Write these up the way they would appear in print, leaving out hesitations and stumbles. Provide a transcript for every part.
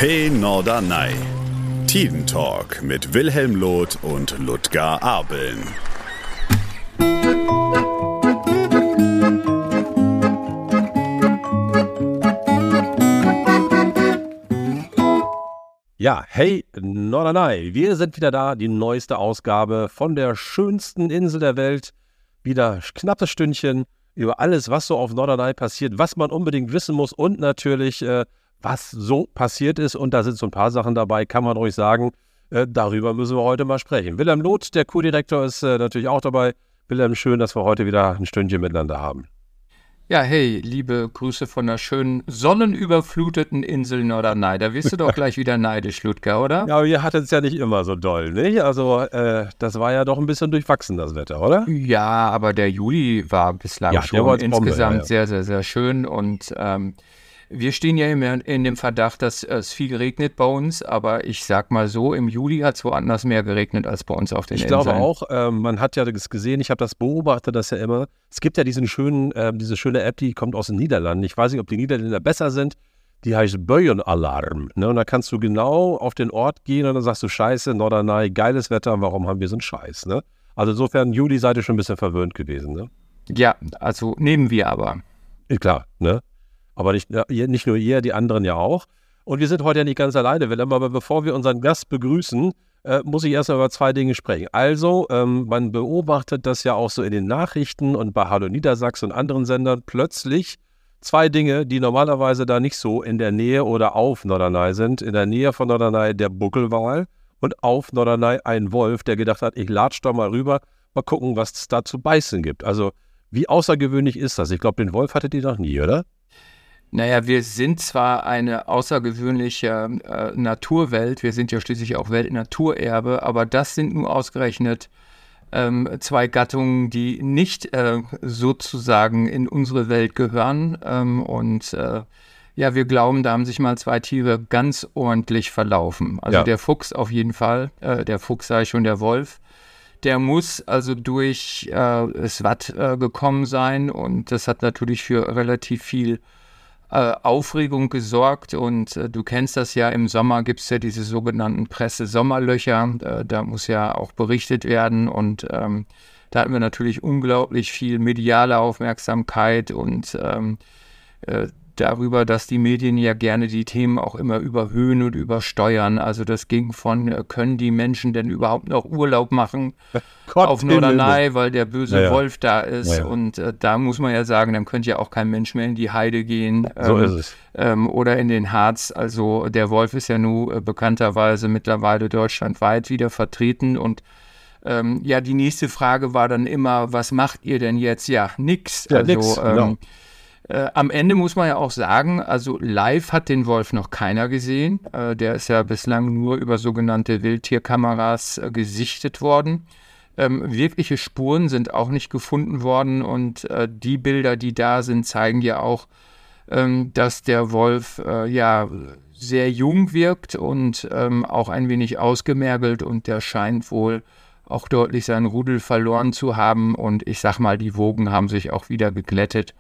Hey Norderney. Tidentalk mit Wilhelm Loth und Ludger Abeln. Ja, hey Norderney, wir sind wieder da, die neueste Ausgabe von der schönsten Insel der Welt. Wieder knappes Stündchen über alles, was so auf Norderney passiert, was man unbedingt wissen muss und natürlich, was so passiert ist. Und da sind so ein paar Sachen dabei, kann man euch sagen, darüber müssen wir heute mal sprechen. Wilhelm Loth, der Kurdirektor, ist natürlich auch dabei. Wilhelm, schön, dass wir heute wieder ein Stündchen miteinander haben. Ja, hey, liebe Grüße von der schönen, sonnenüberfluteten Insel Norderney. Da wirst du doch gleich wieder neidisch, Ludger, oder? Ja, aber ihr hattet es ja nicht immer so doll, nicht? Also, das war ja doch ein bisschen durchwachsen, das Wetter, oder? Ja, aber der Juli war bislang schon insgesamt sehr, sehr, sehr schön. Und wir stehen ja immer in dem Verdacht, dass es viel regnet bei uns. Aber ich sag mal so, im Juli hat es woanders mehr geregnet als bei uns auf den Inseln. Ich glaube auch, man hat ja das gesehen, ich habe das beobachtet, das ja immer. Es gibt ja diese schöne App, die kommt aus den Niederlanden. Ich weiß nicht, ob die Niederländer besser sind. Die heißt Buienalarm. Ne? Und da kannst du genau auf den Ort gehen und dann sagst du, Scheiße, Norderney, geiles Wetter, warum haben wir so einen Scheiß? Ne? Also insofern, Juli seid ihr schon ein bisschen verwöhnt gewesen. Ne? Ja, also nehmen wir aber. Klar, ne? Aber nicht nur ihr, die anderen ja auch. Und wir sind heute ja nicht ganz alleine, Wilhelm, aber bevor wir unseren Gast begrüßen, muss ich erstmal über zwei Dinge sprechen. Also, man beobachtet das ja auch so in den Nachrichten und bei Hallo Niedersachsen und anderen Sendern plötzlich zwei Dinge, die normalerweise da nicht so in der Nähe oder auf Norderney sind. In der Nähe von Norderney der Buckelwal und auf Norderney ein Wolf, der gedacht hat, ich latsch da mal rüber, mal gucken, was es da zu beißen gibt. Also, wie außergewöhnlich ist das? Ich glaube, den Wolf hattet ihr noch nie, oder? Naja, wir sind zwar eine außergewöhnliche Naturwelt, wir sind ja schließlich auch Weltnaturerbe, aber das sind nur ausgerechnet zwei Gattungen, die nicht sozusagen in unsere Welt gehören. Ja, wir glauben, da haben sich mal zwei Tiere ganz ordentlich verlaufen. Also ja. Der Fuchs auf jeden Fall, der Fuchs sei schon der Wolf. Der muss also durch das Watt gekommen sein und das hat natürlich für relativ viel Aufregung gesorgt und du kennst das ja, im Sommer gibt es ja diese sogenannten Presse-Sommerlöcher, da muss ja auch berichtet werden und da hatten wir natürlich unglaublich viel mediale Aufmerksamkeit und darüber, dass die Medien ja gerne die Themen auch immer überhöhen und übersteuern. Also das ging von, können die Menschen denn überhaupt noch Urlaub machen auf Norderney, weil der böse Wolf da ist. Ja. Und da muss man ja sagen, dann könnte ja auch kein Mensch mehr in die Heide gehen. So ist es. Oder in den Harz. Also der Wolf ist ja nun bekannterweise mittlerweile deutschlandweit wieder vertreten und ja, die nächste Frage war dann immer, was macht ihr denn jetzt? Ja, nix. Ja, also, nix, genau. Am Ende muss man ja auch sagen, also live hat den Wolf noch keiner gesehen. Der ist ja bislang nur über sogenannte Wildtierkameras gesichtet worden. Wirkliche Spuren sind auch nicht gefunden worden und die Bilder, die da sind, zeigen ja auch, dass der Wolf ja sehr jung wirkt und auch ein wenig ausgemergelt und der scheint wohl auch deutlich seinen Rudel verloren zu haben und ich sag mal, die Wogen haben sich auch wieder geglättet.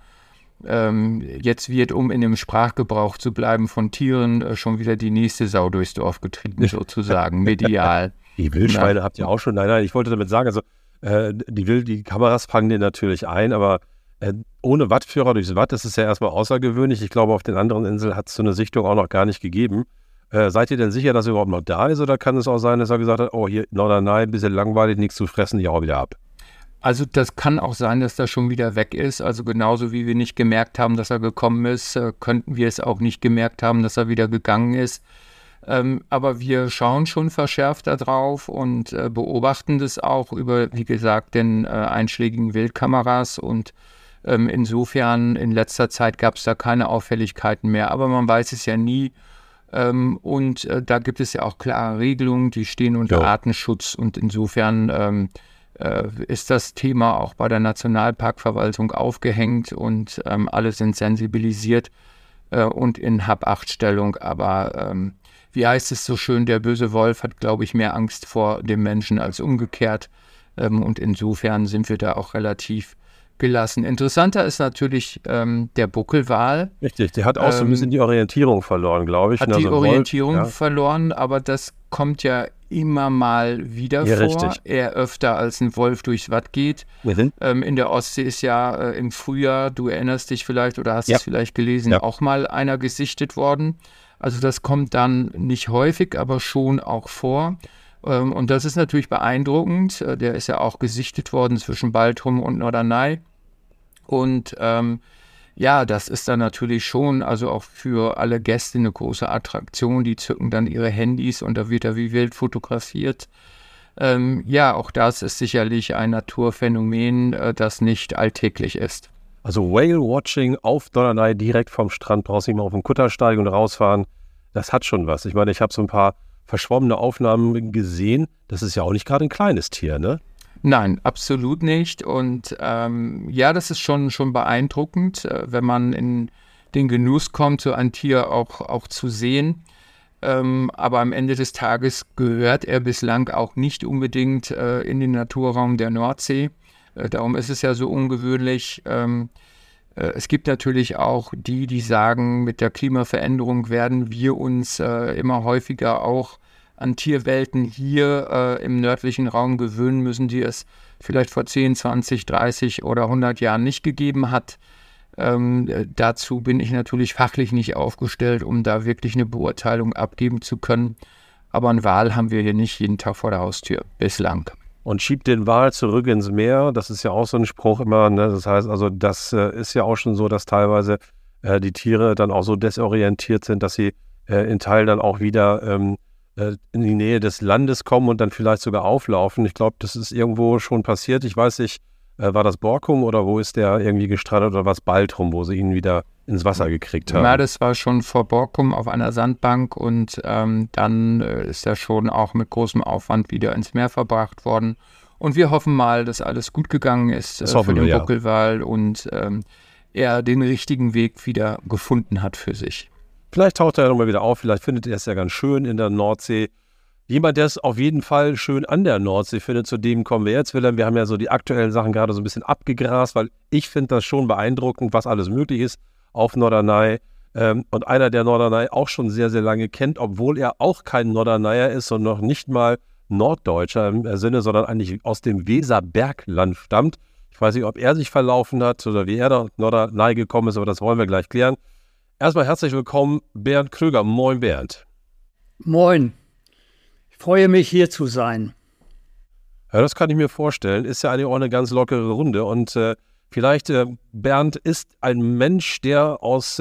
Jetzt wird, um in dem Sprachgebrauch zu bleiben von Tieren, schon wieder die nächste Sau durchs Dorf getrieben, sozusagen, medial. Die Wildschweine habt ihr auch schon, nein, ich wollte damit sagen, also die Kameras fangen den natürlich ein, aber ohne Wattführer durchs Watt, das ist ja erstmal außergewöhnlich. Ich glaube, auf den anderen Inseln hat es so eine Sichtung auch noch gar nicht gegeben. Seid ihr denn sicher, dass er überhaupt noch da ist oder kann es auch sein, dass er gesagt hat, oh, hier Norderney, ein bisschen langweilig, nichts zu fressen, ich hau wieder ab? Also das kann auch sein, dass er schon wieder weg ist. Also genauso wie wir nicht gemerkt haben, dass er gekommen ist, könnten wir es auch nicht gemerkt haben, dass er wieder gegangen ist. Aber wir schauen schon verschärft da drauf und beobachten das auch über, wie gesagt, den einschlägigen Wildkameras. Und insofern in letzter Zeit gab es da keine Auffälligkeiten mehr. Aber man weiß es ja nie. Und da gibt es ja auch klare Regelungen, die stehen unter Artenschutz. Und insofern ist das Thema auch bei der Nationalparkverwaltung aufgehängt und alle sind sensibilisiert und in Hab-Acht-Stellung. Aber wie heißt es so schön, der böse Wolf hat, glaube ich, mehr Angst vor dem Menschen als umgekehrt. Und insofern sind wir da auch relativ gelassen. Interessanter ist natürlich der Buckelwal. Richtig, der hat auch so ein bisschen die Orientierung verloren, glaube ich. Hat die Orientierung verloren, aber das kommt ja immer mal wieder vor. Richtig. Eher öfter als ein Wolf durchs Watt geht. In der Ostsee ist ja im Frühjahr, du erinnerst dich vielleicht oder hast es vielleicht gelesen, auch mal einer gesichtet worden. Also das kommt dann nicht häufig, aber schon auch vor. Und das ist natürlich beeindruckend. Der ist ja auch gesichtet worden zwischen Baltrum und Norderney. Und das ist dann natürlich schon, also auch für alle Gäste eine große Attraktion. Die zücken dann ihre Handys und da wird er wie wild fotografiert. Auch das ist sicherlich ein Naturphänomen, das nicht alltäglich ist. Also Whale-Watching auf Norderney direkt vom Strand, brauchst nicht mal auf den Kutter steigen und rausfahren. Das hat schon was. Ich meine, ich habe so ein paar verschwommene Aufnahmen gesehen. Das ist ja auch nicht gerade ein kleines Tier, ne? Nein, absolut nicht. Und das ist schon beeindruckend, wenn man in den Genuss kommt, so ein Tier auch zu sehen. Aber am Ende des Tages gehört er bislang auch nicht unbedingt in den Naturraum der Nordsee. Darum ist es ja so ungewöhnlich. Es gibt natürlich auch die sagen, mit der Klimaveränderung werden wir uns immer häufiger auch an Tierwelten hier im nördlichen Raum gewöhnen müssen, die es vielleicht vor 10, 20, 30 oder 100 Jahren nicht gegeben hat. Dazu bin ich natürlich fachlich nicht aufgestellt, um da wirklich eine Beurteilung abgeben zu können. Aber einen Wal haben wir hier nicht jeden Tag vor der Haustür, bislang. Und schiebt den Wal zurück ins Meer, das ist ja auch so ein Spruch immer, ne? Das heißt also, das ist ja auch schon so, dass teilweise die Tiere dann auch so desorientiert sind, dass sie in Teilen dann auch wieder in die Nähe des Landes kommen und dann vielleicht sogar auflaufen. Ich glaube, das ist irgendwo schon passiert. Ich weiß nicht, war das Borkum oder wo ist der irgendwie gestrandet oder was Baltrum, wo sie ihn wieder ins Wasser gekriegt haben? Ja, das war schon vor Borkum auf einer Sandbank und dann ist er schon auch mit großem Aufwand wieder ins Meer verbracht worden. Und wir hoffen mal, dass alles gut gegangen ist für den Buckelwal und er den richtigen Weg wieder gefunden hat für sich. Vielleicht taucht er ja nochmal wieder auf, vielleicht findet er es ja ganz schön in der Nordsee. Jemand, der es auf jeden Fall schön an der Nordsee findet, zu dem kommen wir jetzt, Wilhelm. Wir haben ja so die aktuellen Sachen gerade so ein bisschen abgegrast, weil ich finde das schon beeindruckend, was alles möglich ist auf Norderney. Und einer, der Norderney auch schon sehr, sehr lange kennt, obwohl er auch kein Norderneyer ist und noch nicht mal Norddeutscher im Sinne, sondern eigentlich aus dem Weserbergland stammt. Ich weiß nicht, ob er sich verlaufen hat oder wie er da Norderney gekommen ist, aber das wollen wir gleich klären. Erstmal herzlich willkommen, Bernd Kröger. Moin, Bernd. Moin. Ich freue mich, hier zu sein. Ja, das kann ich mir vorstellen. Ist ja eigentlich auch eine ganz lockere Runde. Und vielleicht, Bernd ist ein Mensch, der aus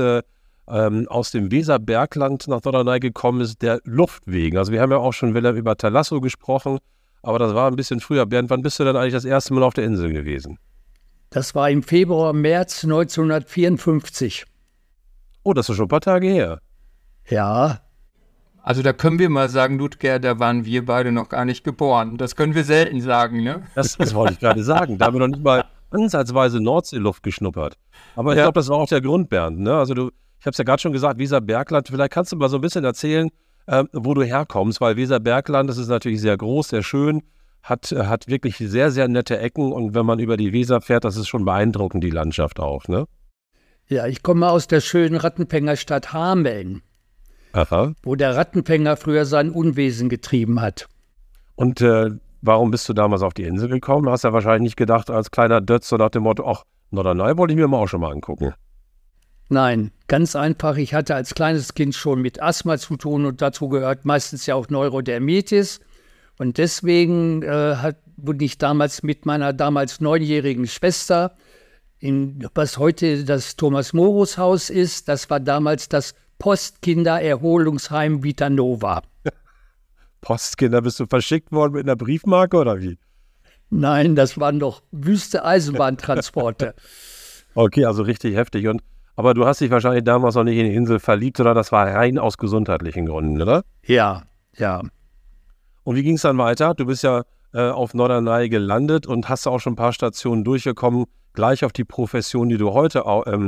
dem Weserbergland nach Norderney gekommen ist, der Luft wegen. Also wir haben ja auch schon über Talasso gesprochen, aber das war ein bisschen früher. Bernd, wann bist du denn eigentlich das erste Mal auf der Insel gewesen? Das war im Februar, März 1954. Oh, das ist schon ein paar Tage her. Ja. Also da können wir mal sagen, Ludger, da waren wir beide noch gar nicht geboren. Das können wir selten sagen, ne? Das wollte ich gerade sagen. Da haben wir noch nicht mal ansatzweise Nordseeluft geschnuppert. Aber ich glaube, das war auch der Grund, Bernd. Ne? Also ich habe es ja gerade schon gesagt, Weserbergland. Vielleicht kannst du mal so ein bisschen erzählen, wo du herkommst, weil Weserbergland, das ist natürlich sehr groß, sehr schön, hat wirklich sehr, sehr nette Ecken. Und wenn man über die Weser fährt, das ist schon beeindruckend, die Landschaft auch, ne? Ja, ich komme aus der schönen Rattenfängerstadt Hameln. Aha. Wo der Rattenfänger früher sein Unwesen getrieben hat. Und warum bist du damals auf die Insel gekommen? Hast ja wahrscheinlich nicht gedacht, als kleiner Dötz, so nach dem Motto, ach, Norderney wollte ich mir auch schon mal angucken. Nein, ganz einfach. Ich hatte als kleines Kind schon mit Asthma zu tun und dazu gehört meistens ja auch Neurodermitis. Und deswegen wurde ich damals mit meiner damals 9-jährigen Schwester was heute das Thomas-Morus-Haus ist, das war damals das Postkindererholungsheim Vita Nova. Postkinder, bist du verschickt worden mit einer Briefmarke oder wie? Nein, das waren doch wüste Eisenbahntransporte. Okay, also richtig heftig. Aber du hast dich wahrscheinlich damals noch nicht in die Insel verliebt, oder das war rein aus gesundheitlichen Gründen, oder? Ja, ja. Und wie ging es dann weiter? Du bist ja auf Norderney gelandet und hast auch schon ein paar Stationen durchgekommen, gleich auf die Profession, die du heute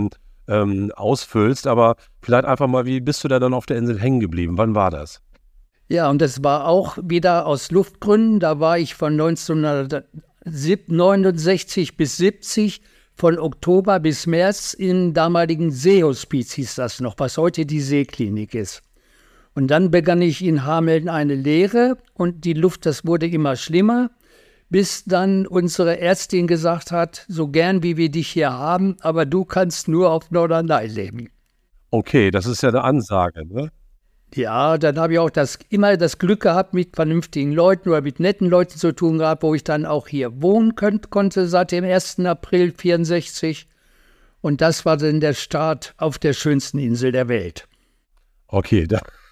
ausfüllst. Aber vielleicht einfach mal, wie bist du da dann auf der Insel hängen geblieben? Wann war das? Ja, und das war auch wieder aus Luftgründen. Da war ich von 1969 bis 70 von Oktober bis März im damaligen Seehospiz, hieß das noch, was heute die Seeklinik ist. Und dann begann ich in Hameln eine Lehre und die Luft, das wurde immer schlimmer, bis dann unsere Ärztin gesagt hat, so gern wie wir dich hier haben, aber du kannst nur auf Norderney leben. Okay, das ist ja eine Ansage, ne? Ja, dann habe ich auch immer das Glück gehabt, mit vernünftigen Leuten oder mit netten Leuten zu tun gehabt, wo ich dann auch hier wohnen konnte seit dem 1. April 1964. Und das war dann der Start auf der schönsten Insel der Welt. Okay,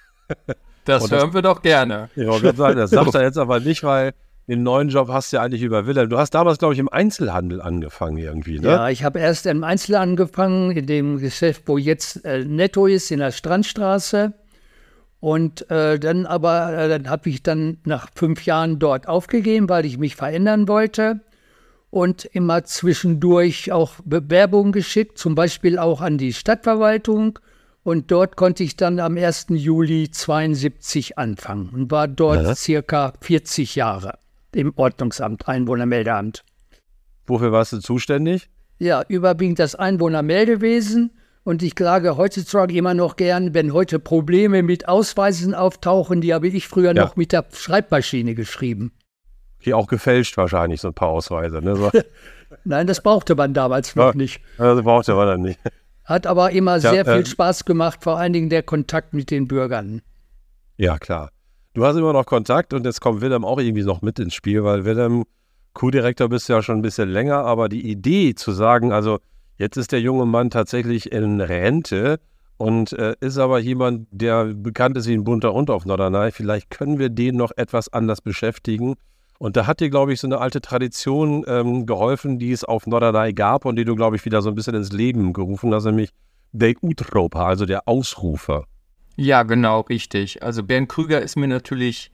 das hören wir doch gerne. Ich wollte gerade sagen, das sagt er jetzt aber nicht, weil den neuen Job hast du ja eigentlich über Wilhelm. Du hast damals, glaube ich, im Einzelhandel angefangen irgendwie, ne? Ja, ich habe erst im Einzelhandel angefangen, in dem Geschäft, wo jetzt Netto ist, in der Strandstraße. Und dann habe ich dann nach 5 Jahren dort aufgegeben, weil ich mich verändern wollte. Und immer zwischendurch auch Bewerbungen geschickt, zum Beispiel auch an die Stadtverwaltung. Und dort konnte ich dann am 1. Juli 1972 anfangen und war dort circa 40 Jahre im Ordnungsamt, Einwohnermeldeamt. Wofür warst du zuständig? Ja, überwiegend das Einwohnermeldewesen. Und ich klage heutzutage immer noch gern, wenn heute Probleme mit Ausweisen auftauchen, die habe ich früher noch mit der Schreibmaschine geschrieben. Hier auch gefälscht wahrscheinlich, so ein paar Ausweise, ne? So. Nein, das brauchte man damals noch nicht. Das brauchte man dann nicht. Hat aber immer sehr viel Spaß gemacht, vor allen Dingen der Kontakt mit den Bürgern. Ja, klar. Du hast immer noch Kontakt und jetzt kommt Wilhelm auch irgendwie noch mit ins Spiel, weil Wilhelm, Q-Direktor bist du ja schon ein bisschen länger, aber die Idee zu sagen, also jetzt ist der junge Mann tatsächlich in Rente und ist aber jemand, der bekannt ist wie ein bunter Hund auf Norderney. Vielleicht können wir den noch etwas anders beschäftigen. Und da hat dir, glaube ich, so eine alte Tradition geholfen, die es auf Norderney gab und die du, glaube ich, wieder so ein bisschen ins Leben gerufen hast, nämlich der Utropa, also der Ausrufer. Ja, genau, richtig. Also Bernd Krüger ist mir natürlich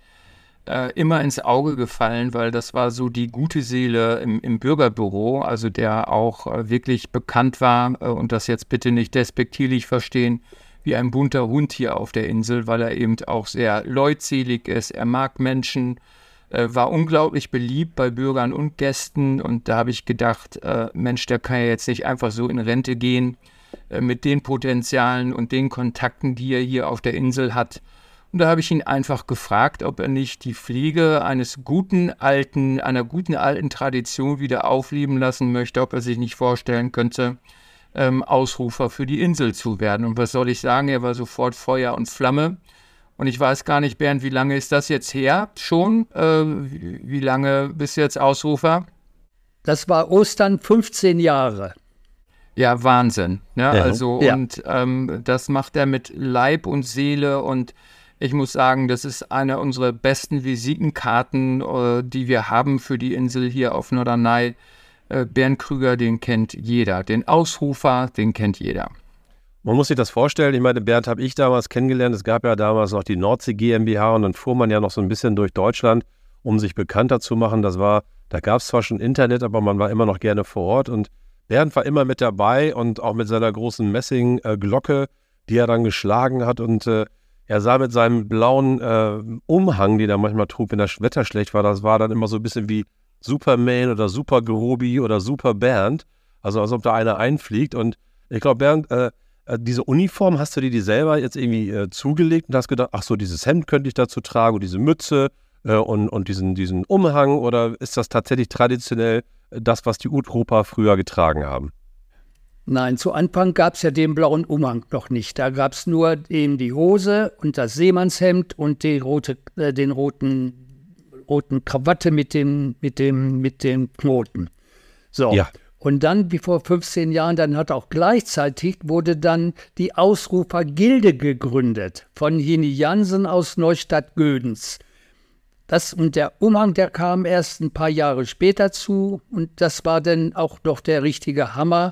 immer ins Auge gefallen, weil das war so die gute Seele im Bürgerbüro, also der auch wirklich bekannt war und das jetzt bitte nicht despektierlich verstehen, wie ein bunter Hund hier auf der Insel, weil er eben auch sehr leutselig ist, er mag Menschen, war unglaublich beliebt bei Bürgern und Gästen und da habe ich gedacht, Mensch, der kann ja jetzt nicht einfach so in Rente gehen mit den Potenzialen und den Kontakten, die er hier auf der Insel hat. Und da habe ich ihn einfach gefragt, ob er nicht die Pflege einer guten alten Tradition wieder aufleben lassen möchte, ob er sich nicht vorstellen könnte, Ausrufer für die Insel zu werden. Und was soll ich sagen, er war sofort Feuer und Flamme. Und ich weiß gar nicht, Bernd, wie lange ist das jetzt her schon? Wie lange bist du jetzt Ausrufer? Das war Ostern 15 Jahre. Ja, Wahnsinn. Ne? Ja. Also, Ja. und das macht er mit Leib und Seele und ich muss sagen, das ist eine unserer besten Visitenkarten, die wir haben für die Insel hier auf Norderney. Bernd Krüger, den kennt jeder. Den Ausrufer, den kennt jeder. Man muss sich das vorstellen, ich meine, Bernd habe ich damals kennengelernt, es gab ja damals noch die Nordsee GmbH und dann fuhr man ja noch so ein bisschen durch Deutschland, um sich bekannter zu machen. Da gab es zwar schon Internet, aber man war immer noch gerne vor Ort und Bernd war immer mit dabei und auch mit seiner großen Messingglocke, die er dann geschlagen hat und er sah mit seinem blauen Umhang, den er manchmal trug, wenn das Wetter schlecht war, das war dann immer so ein bisschen wie Superman oder Super Grobi oder Super Bernd, also als ob da einer einfliegt und ich glaube, Bernd, diese Uniform, hast du dir die selber jetzt irgendwie zugelegt und hast gedacht, ach so, dieses Hemd könnte ich dazu tragen und diese Mütze und diesen Umhang oder ist das tatsächlich traditionell das, was die Utropa früher getragen haben? Nein, zu Anfang gab es ja den blauen Umhang noch nicht. Da gab es nur eben die Hose und das Seemannshemd und den roten Krawatte mit dem Knoten. So. Ja. Und dann, wie vor 15 Jahren, dann wurde dann die Ausrufergilde gegründet von Hini Jansen aus Neustadt-Gödens. Und der Umhang, der kam erst ein paar Jahre später zu und das war dann auch noch der richtige Hammer.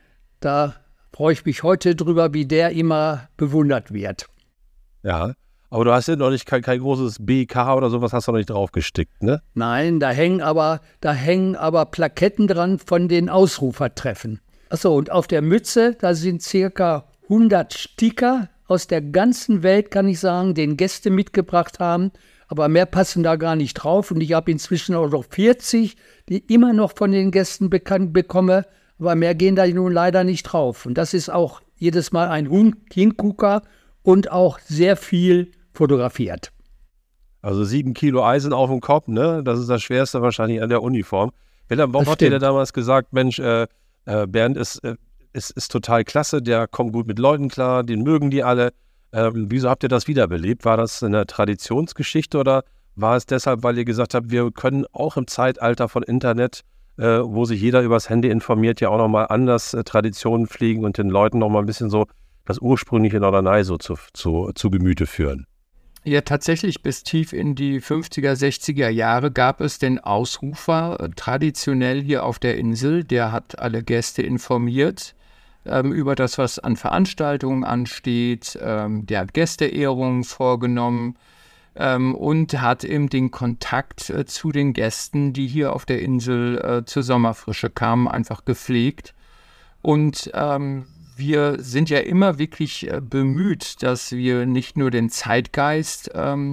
Da freue ich mich heute drüber, wie der immer bewundert wird. Ja, aber du hast ja noch nicht kein großes BK oder sowas hast du noch nicht draufgestickt, ne? Nein, da hängen aber Plaketten dran von den Ausrufertreffen. Achso, und auf der Mütze, da sind circa 100 Sticker aus der ganzen Welt, kann ich sagen, den Gäste mitgebracht haben. Aber mehr passen da gar nicht drauf. Und ich habe inzwischen auch noch 40, die immer noch von den Gästen bekannt bekomme. aber mehr gehen da nun leider nicht drauf. Und das ist auch jedes Mal ein Hingucker und auch sehr viel fotografiert. Also 7 Kilo Eisen auf dem Kopf, ne? Das ist das Schwerste wahrscheinlich an der Uniform. Wilhelm, warum hat dir damals gesagt, Mensch, Bernd ist total klasse, der kommt gut mit Leuten klar, den mögen die alle. Wieso habt ihr das wiederbelebt? War das eine Traditionsgeschichte oder war es deshalb, weil ihr gesagt habt, wir können auch im Zeitalter von Internet, wo sich jeder übers Handy informiert, ja auch nochmal anders Traditionen pflegen und den Leuten nochmal ein bisschen so das ursprüngliche Norderney so zu Gemüte führen? Ja, tatsächlich bis tief in die 50er, 60er Jahre gab es den Ausrufer traditionell hier auf der Insel. Der hat alle Gäste informiert über das, was an Veranstaltungen ansteht. Der hat Gästeehrungen vorgenommen und hat eben den Kontakt zu den Gästen, die hier auf der Insel zur Sommerfrische kamen, einfach gepflegt. Und wir sind ja immer wirklich bemüht, dass wir nicht nur dem Zeitgeist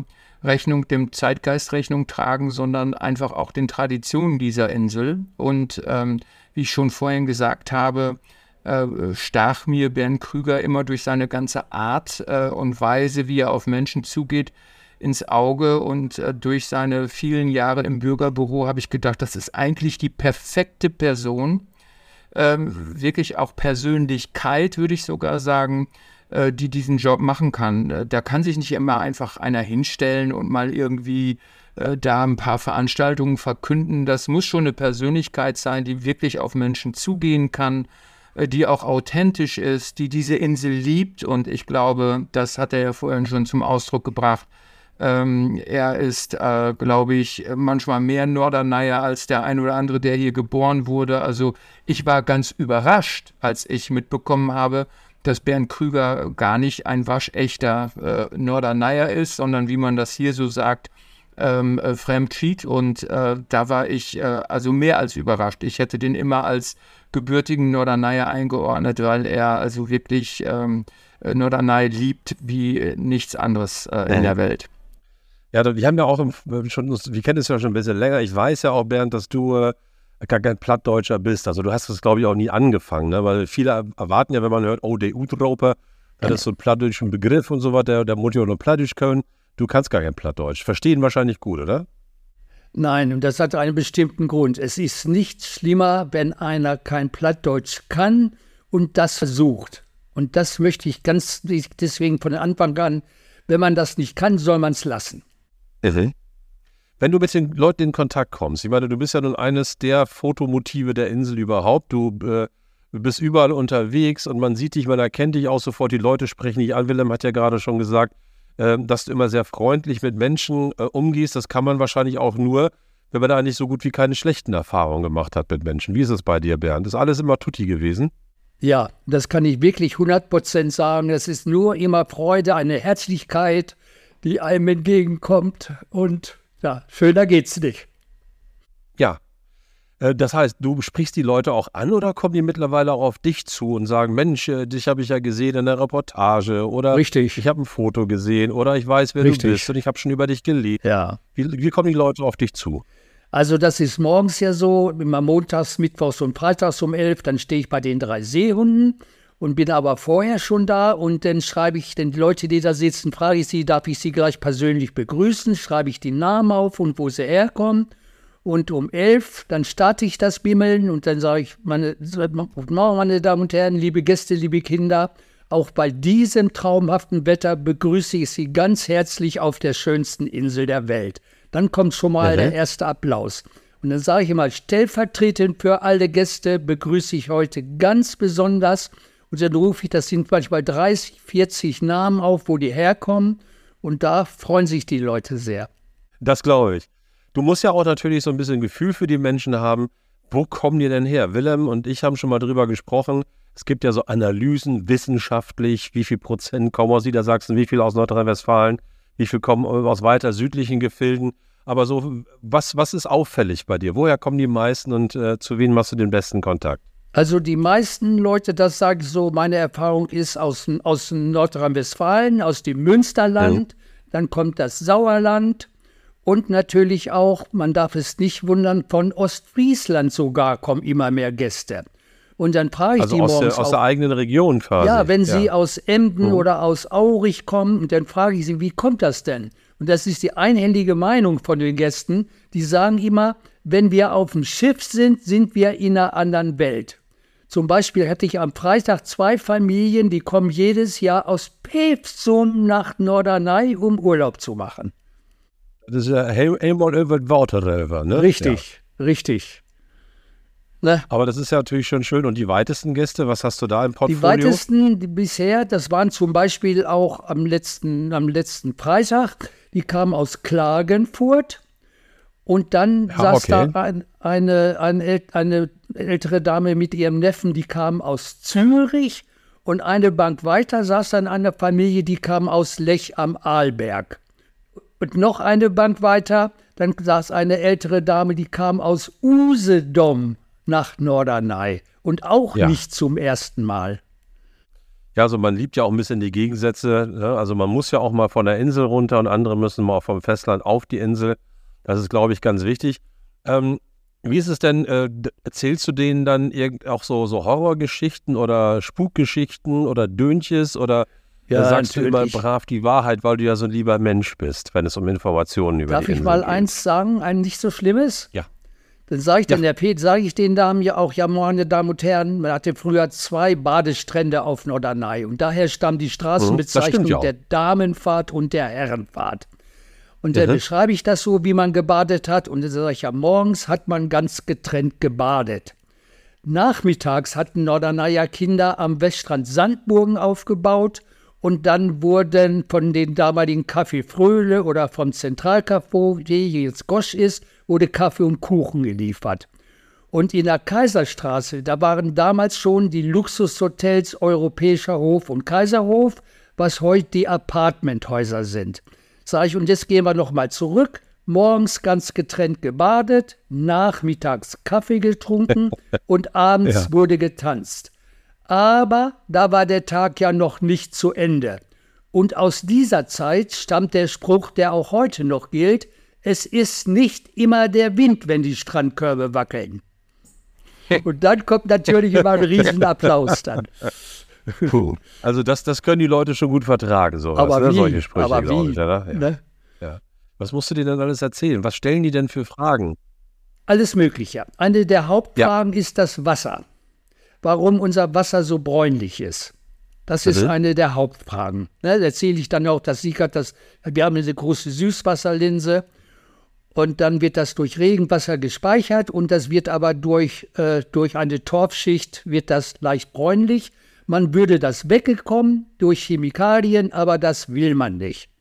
Rechnung tragen, sondern einfach auch den Traditionen dieser Insel. Und wie ich schon vorhin gesagt habe, stach mir Bernd Krüger immer durch seine ganze Art und Weise, wie er auf Menschen zugeht, ins Auge. Und durch seine vielen Jahre im Bürgerbüro habe ich gedacht, das ist eigentlich die perfekte Person, wirklich auch Persönlichkeit, würde ich sogar sagen, die diesen Job machen kann. Da kann sich nicht immer einfach einer hinstellen und mal irgendwie da ein paar Veranstaltungen verkünden. Das muss schon eine Persönlichkeit sein, die wirklich auf Menschen zugehen kann, die auch authentisch ist, die diese Insel liebt. Und ich glaube, das hat er ja vorhin schon zum Ausdruck gebracht. Er ist, glaube ich, manchmal mehr Norderneyer als der ein oder andere, der hier geboren wurde. Also ich war ganz überrascht, als ich mitbekommen habe, dass Bernd Krüger gar nicht ein waschechter Norderneyer ist, sondern wie man das hier so sagt, Fremdschied. Und da war ich also mehr als überrascht. Ich hätte den immer als gebürtigen Norderneyer eingeordnet, weil er also wirklich Norderney liebt wie nichts anderes in der Welt. Ja, wir haben ja auch wir kennen es ja schon ein bisschen länger. Ich weiß ja auch, Bernd, dass du gar kein Plattdeutscher bist. Also du hast das, glaube ich, auch nie angefangen, ne? Weil viele erwarten ja, wenn man hört, oh, der Utroper, das ist so ein plattdeutschen Begriff und so weiter, der muss ja auch noch Plattdeutsch können. Du kannst gar kein Plattdeutsch. Verstehen wahrscheinlich gut, oder? Nein, und das hat einen bestimmten Grund. Es ist nicht schlimmer, wenn einer kein Plattdeutsch kann und das versucht. Und das möchte ich deswegen von Anfang an, wenn man das nicht kann, soll man es lassen. Wenn du mit den Leuten in Kontakt kommst, ich meine, du bist ja nun eines der Fotomotive der Insel überhaupt, du bist überall unterwegs und man sieht dich, man erkennt dich auch sofort, die Leute sprechen dich an. Wilhelm hat ja gerade schon gesagt, dass du immer sehr freundlich mit Menschen umgehst. Das kann man wahrscheinlich auch nur, wenn man da eigentlich so gut wie keine schlechten Erfahrungen gemacht hat mit Menschen. Wie ist es bei dir, Bernd? Ist alles immer tutti gewesen? Ja, das kann ich wirklich 100% sagen. Es ist nur immer Freude, eine Herzlichkeit, die einem entgegenkommt. Und ja, schöner geht's nicht. Ja, das heißt, du sprichst die Leute auch an oder kommen die mittlerweile auch auf dich zu und sagen, Mensch, dich habe ich ja gesehen in der Reportage oder Richtig. Ich habe ein Foto gesehen oder ich weiß, wer Richtig. du bist und ich habe schon über dich gelesen. Ja. Wie kommen die Leute auf dich zu? Also das ist morgens ja so, immer montags, mittwochs und freitags um 11, dann stehe ich bei den 3 Seehunden und bin aber vorher schon da und dann schreibe ich den Leute, die da sitzen, frage ich sie, darf ich sie gleich persönlich begrüßen, schreibe ich die Namen auf und wo sie herkommen und um 11, dann starte ich das Bimmeln und dann sage ich, meine Damen und Herren, liebe Gäste, liebe Kinder, auch bei diesem traumhaften Wetter begrüße ich Sie ganz herzlich auf der schönsten Insel der Welt. Dann kommt schon mal der erste Applaus. Und dann sage ich immer, stellvertretend für alle Gäste begrüße ich heute ganz besonders. Und dann rufe ich, das sind manchmal 30, 40 Namen auf, wo die herkommen. Und da freuen sich die Leute sehr. Das glaube ich. Du musst ja auch natürlich so ein bisschen Gefühl für die Menschen haben. Wo kommen die denn her? Wilhelm und ich haben schon mal drüber gesprochen. Es gibt ja so Analysen wissenschaftlich, wie viel Prozent kommen aus Niedersachsen, wie viel aus Nordrhein-Westfalen, wie viel kommen aus weiter südlichen Gefilden. Aber so, was ist auffällig bei dir? Woher kommen die meisten und zu wem machst du den besten Kontakt? Also die meisten Leute, das sage ich so, meine Erfahrung ist aus Nordrhein-Westfalen, aus dem Münsterland, dann kommt das Sauerland und natürlich auch, man darf es nicht wundern, von Ostfriesland sogar kommen immer mehr Gäste. Und dann frage ich Also die morgens aus der eigenen Region quasi. ja, wenn sie aus Emden oder aus Aurich kommen, und dann frage ich sie, wie kommt das denn? Und das ist die einhellige Meinung von den Gästen. Die sagen immer, wenn wir auf dem Schiff sind, sind wir in einer anderen Welt. Zum Beispiel hatte ich am Freitag 2 Familien, die kommen jedes Jahr aus Pevsum nach Norderney, um Urlaub zu machen. Das ist ja einmal über das Wasser rüber, ne? Richtig, richtig. Ne? Ja. Aber das ist ja natürlich schon schön. Und die weitesten Gäste, was hast du da im Portfolio? Die weitesten bisher, das waren zum Beispiel auch am letzten Freitag, die kamen aus Klagenfurt. Und dann saß da eine ältere Dame mit ihrem Neffen, die kam aus Zürich. Und eine Bank weiter saß dann eine Familie, die kam aus Lech am Arlberg. Und noch eine Bank weiter, dann saß eine ältere Dame, die kam aus Usedom nach Norderney. Und auch nicht zum ersten Mal. Ja, also man liebt ja auch ein bisschen die Gegensätze. Ne? Also man muss ja auch mal von der Insel runter und andere müssen mal vom Festland auf die Insel. Das ist, glaube ich, ganz wichtig. Wie ist es denn, erzählst du denen dann auch so Horrorgeschichten oder Spukgeschichten oder Dönches oder sagst du immer brav die Wahrheit, weil du ja so ein lieber Mensch bist, wenn es um Informationen über die Insel geht? Darf ich mal eins sagen, ein nicht so Schlimmes? Ja. Dann sage ich den Damen ja auch, ja, meine Damen und Herren, man hatte früher 2 Badestrände auf Norderney und daher stammt die Straßenbezeichnung der Damenfahrt und der Herrenfahrt. Und dann beschreibe ich das so, wie man gebadet hat. Und dann sage ich, ja, morgens hat man ganz getrennt gebadet. Nachmittags hatten Norderneyer Kinder am Weststrand Sandburgen aufgebaut. Und dann wurden von den damaligen Café Fröhle oder vom Zentralcafé, der jetzt Gosch ist, wurde Kaffee und Kuchen geliefert. Und in der Kaiserstraße, da waren damals schon die Luxushotels Europäischer Hof und Kaiserhof, was heute die Apartmenthäuser sind. Sag ich, und jetzt gehen wir nochmal zurück. Morgens ganz getrennt gebadet, nachmittags Kaffee getrunken und abends wurde getanzt. Aber da war der Tag ja noch nicht zu Ende. Und aus dieser Zeit stammt der Spruch, der auch heute noch gilt: Es ist nicht immer der Wind, wenn die Strandkörbe wackeln. Und dann kommt natürlich immer ein Riesenapplaus dann. Puh. Also das können die Leute schon gut vertragen, sowas, aber ne? wie? Solche Sprüche, aber glaube wie? ich. Oder? Ja. Ne? Ja. Was musst du dir denn alles erzählen? Was stellen die denn für Fragen? Alles Mögliche. Eine der Hauptfragen ist das Wasser. Warum unser Wasser so bräunlich ist. Das ist eine der Hauptfragen. Ne, da erzähle ich dann auch, dass wir haben eine große Süßwasserlinse und dann wird das durch Regenwasser gespeichert und das wird aber durch eine Torfschicht wird das leicht bräunlich. Man würde das wegbekommen durch Chemikalien, aber das will man nicht.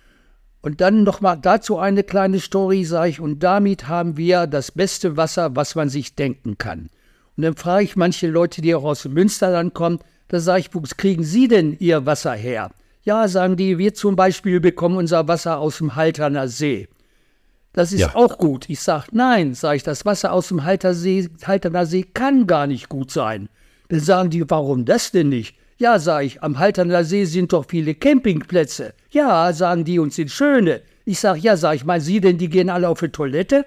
Und dann nochmal dazu eine kleine Story, sage ich, und damit haben wir das beste Wasser, was man sich denken kann. Und dann frage ich manche Leute, die auch aus dem Münsterland kommen, da sage ich, wo kriegen Sie denn Ihr Wasser her? Ja, sagen die, wir zum Beispiel bekommen unser Wasser aus dem Halterner See. Das ist auch gut. Ich sage, nein, sage ich, das Wasser aus dem Halterner See kann gar nicht gut sein. Dann sagen die, warum das denn nicht? Ja, sage ich, am Halterner See sind doch viele Campingplätze. Ja, sagen die, und sind schöne. Ich sage, ja, sage ich, meinen Sie denn, die gehen alle auf die Toilette?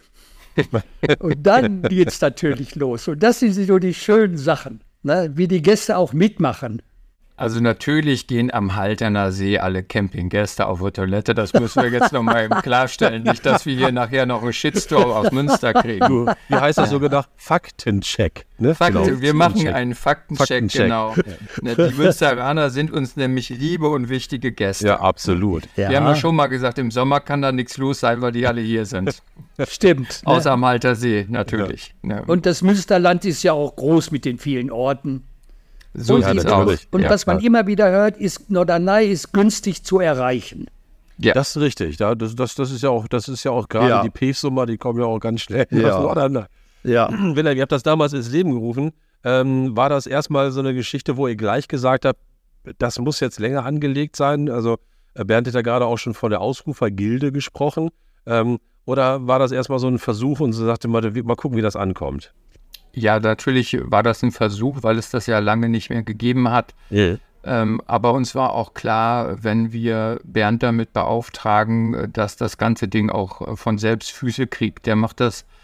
Und dann geht's natürlich los. Und das sind so die schönen Sachen, ne? Wie die Gäste auch mitmachen. Also natürlich gehen am Halterner See alle Campinggäste auf die Toilette. Das müssen wir jetzt nochmal eben klarstellen. Nicht, dass wir hier nachher noch einen Shitstorm aus Münster kriegen. Wie heißt das so gedacht? Faktencheck. Ne? Wir machen einen Faktencheck, genau. Ja. Die Münsteraner sind uns nämlich liebe und wichtige Gäste. Ja, absolut. Wir haben ja schon mal gesagt, im Sommer kann da nichts los sein, weil die alle hier sind. Stimmt. Ne? Außer am Halter See, natürlich. Ja. Und das Münsterland ist ja auch groß mit den vielen Orten. So und sieht's aus. Und was man immer wieder hört, ist, Norderney ist günstig zu erreichen. Ja. Das ist richtig. Ja, das ist ja auch gerade die Pevsummer, die kommen ja auch ganz schnell nach Norderney. Ja. Wilhelm, ihr habt das damals ins Leben gerufen. War das erstmal so eine Geschichte, wo ihr gleich gesagt habt, das muss jetzt länger angelegt sein? Also Bernd hat ja gerade auch schon von der Ausrufergilde gesprochen. Oder war das erstmal so ein Versuch und so sagte mal gucken, wie das ankommt? Ja, natürlich war das ein Versuch, weil es das ja lange nicht mehr gegeben hat. Yeah. Aber uns war auch klar, wenn wir Bernd damit beauftragen, dass das ganze Ding auch von selbst Füße kriegt. Der macht das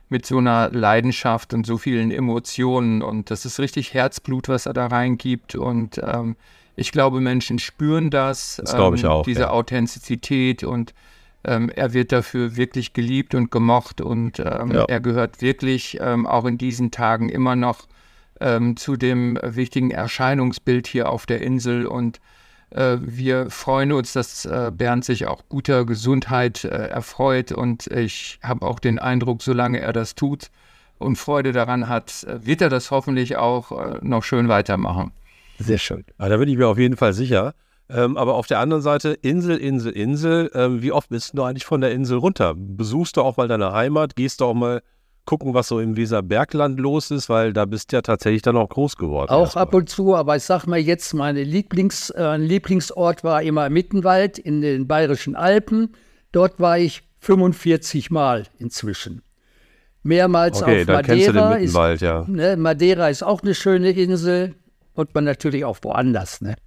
mit so einer Leidenschaft und so vielen Emotionen. Und das ist richtig Herzblut, was er da reingibt. Und ich glaube, Menschen spüren das glaube ich auch, diese Authentizität. Und er wird dafür wirklich geliebt und gemocht. Und er gehört wirklich auch in diesen Tagen immer noch zu dem wichtigen Erscheinungsbild hier auf der Insel. Und wir freuen uns, dass Bernd sich auch guter Gesundheit erfreut, und ich habe auch den Eindruck, solange er das tut und Freude daran hat, wird er das hoffentlich auch noch schön weitermachen. Sehr schön. Da bin ich mir auf jeden Fall sicher. Aber auf der anderen Seite, Insel. Wie oft bist du eigentlich von der Insel runter? Besuchst du auch mal deine Heimat? Gehst du auch mal gucken, was so im Weserbergland los ist? Weil da bist du ja tatsächlich dann auch groß geworden. Auch ab und zu, aber ich sag mal jetzt, mein Lieblingsort war immer Mittenwald in den Bayerischen Alpen. Dort war ich 45 Mal inzwischen. Mehrmals auf dann Madeira. Kennst du den Mittenwald, ja. Madeira ist auch eine schöne Insel, und man natürlich auch woanders. Ne?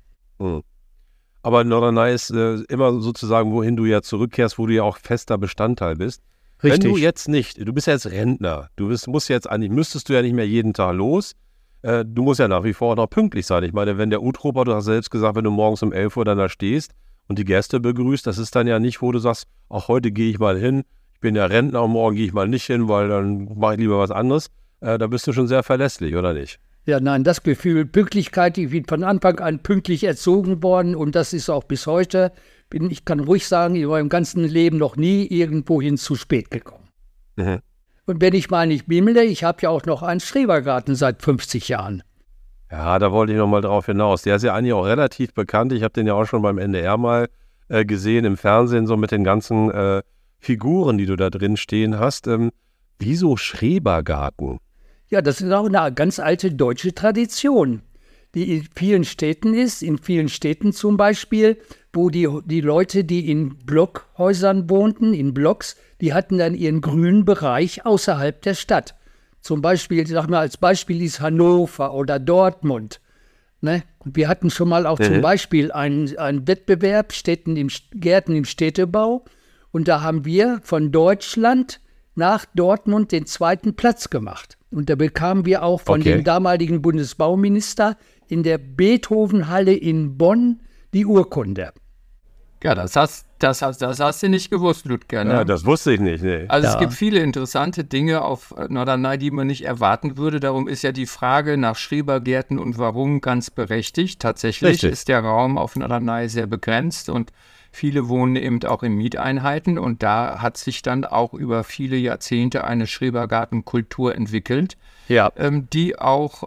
Aber Norderney ist immer sozusagen, wohin du ja zurückkehrst, wo du ja auch fester Bestandteil bist. Richtig. Wenn du jetzt nicht, du bist ja jetzt Rentner, müsstest du ja nicht mehr jeden Tag los. Du musst ja nach wie vor noch pünktlich sein. Ich meine, wenn der U-Trooper, du hast selbst gesagt, wenn du morgens um 11 Uhr dann da stehst und die Gäste begrüßt, das ist dann ja nicht, wo du sagst, auch heute gehe ich mal hin, ich bin ja Rentner und morgen gehe ich mal nicht hin, weil dann mache ich lieber was anderes. Da bist du schon sehr verlässlich, oder nicht? Ja, nein, das Gefühl Pünktlichkeit, ich bin von Anfang an pünktlich erzogen worden, und das ist auch bis heute. Ich kann ruhig sagen, ich war im ganzen Leben noch nie irgendwohin zu spät gekommen. Mhm. Und wenn ich mal nicht bimmele, ich habe ja auch noch einen Schrebergarten seit 50 Jahren. Ja, da wollte ich noch mal drauf hinaus. Der ist ja eigentlich auch relativ bekannt. Ich habe den ja auch schon beim NDR mal gesehen im Fernsehen, so mit den ganzen Figuren, die du da drin stehen hast. Wieso Schrebergarten? Ja, das ist auch eine ganz alte deutsche Tradition, die in vielen Städten ist. In vielen Städten zum Beispiel, wo die Leute, die in Blockhäusern wohnten, in Blocks, die hatten dann ihren grünen Bereich außerhalb der Stadt. Zum Beispiel, sag mal, als Beispiel ist Hannover oder Dortmund. Ne? Und wir hatten schon mal auch zum Beispiel einen Wettbewerb, Gärten im Städtebau. Und da haben wir von Deutschland nach Dortmund den 2. Platz gemacht. Und da bekamen wir auch von dem damaligen Bundesbauminister in der Beethovenhalle in Bonn die Urkunde. Ja, das hast du nicht gewusst, Ludger. Ne? Ja, das wusste ich nicht. Nee. Also es gibt viele interessante Dinge auf Norderney, die man nicht erwarten würde. Darum ist ja die Frage nach Schrebergärten und warum ganz berechtigt. Tatsächlich ist der Raum auf Norderney sehr begrenzt, und viele wohnen eben auch in Mieteinheiten, und da hat sich dann auch über viele Jahrzehnte eine Schrebergartenkultur entwickelt, die auch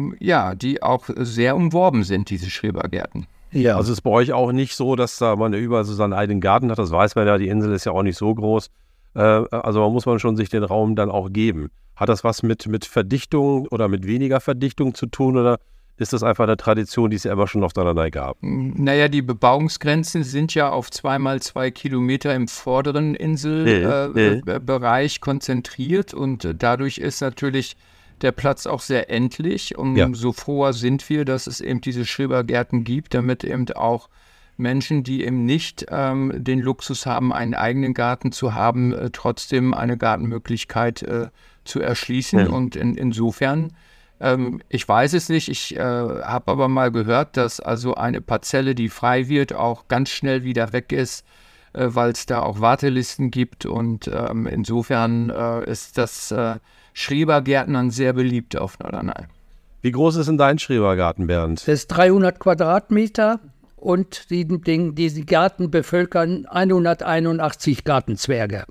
sehr umworben sind, diese Schrebergärten. Ja. Also ist bei euch auch nicht so, dass da man überall so seinen eigenen Garten hat, das weiß man ja, die Insel ist ja auch nicht so groß, also muss man schon sich den Raum dann auch geben. Hat das was mit Verdichtung oder mit weniger Verdichtung zu tun, oder ist das einfach eine Tradition, die es ja immer schon auf Norderney gab? Naja, die Bebauungsgrenzen sind ja auf 2x2 Kilometer im vorderen Inselbereich konzentriert, und dadurch ist natürlich der Platz auch sehr endlich. Umso froher sind wir, dass es eben diese Schrebergärten gibt, damit eben auch Menschen, die eben nicht den Luxus haben, einen eigenen Garten zu haben, trotzdem eine Gartenmöglichkeit zu erschließen. Und insofern, ich weiß es nicht, ich habe aber mal gehört, dass also eine Parzelle, die frei wird, auch ganz schnell wieder weg ist, weil es da auch Wartelisten gibt. Und insofern ist das Schrebergärtnern sehr beliebt auf Norderney. Wie groß ist denn dein Schrebergarten, Bernd? Das ist 300 Quadratmeter, und diesen Garten bevölkern 181 Gartenzwerge.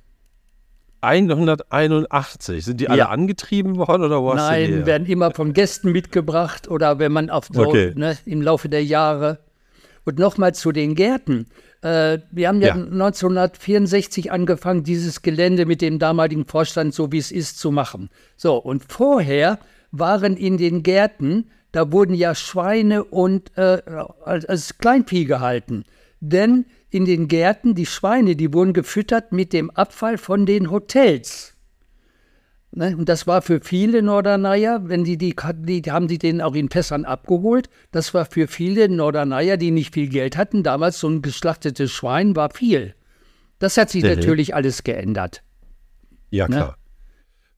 181? Sind die alle angetrieben worden, oder wo hast du die her? Nein, werden immer von Gästen mitgebracht oder wenn man im Laufe der Jahre. Und nochmal zu den Gärten. Wir haben ja 1964 angefangen, dieses Gelände mit dem damaligen Vorstand, so wie es ist, zu machen. So, und vorher waren in den Gärten, da wurden ja Schweine und als Kleinvieh gehalten. Denn in den Gärten, die Schweine, die wurden gefüttert mit dem Abfall von den Hotels. Ne? Und das war für viele Norderneyer, wenn die haben die den auch in Fässern abgeholt. Das war für viele Norderneyer, die nicht viel Geld hatten. Damals so ein geschlachtetes Schwein war viel. Das hat sich natürlich alles geändert. Ja, klar.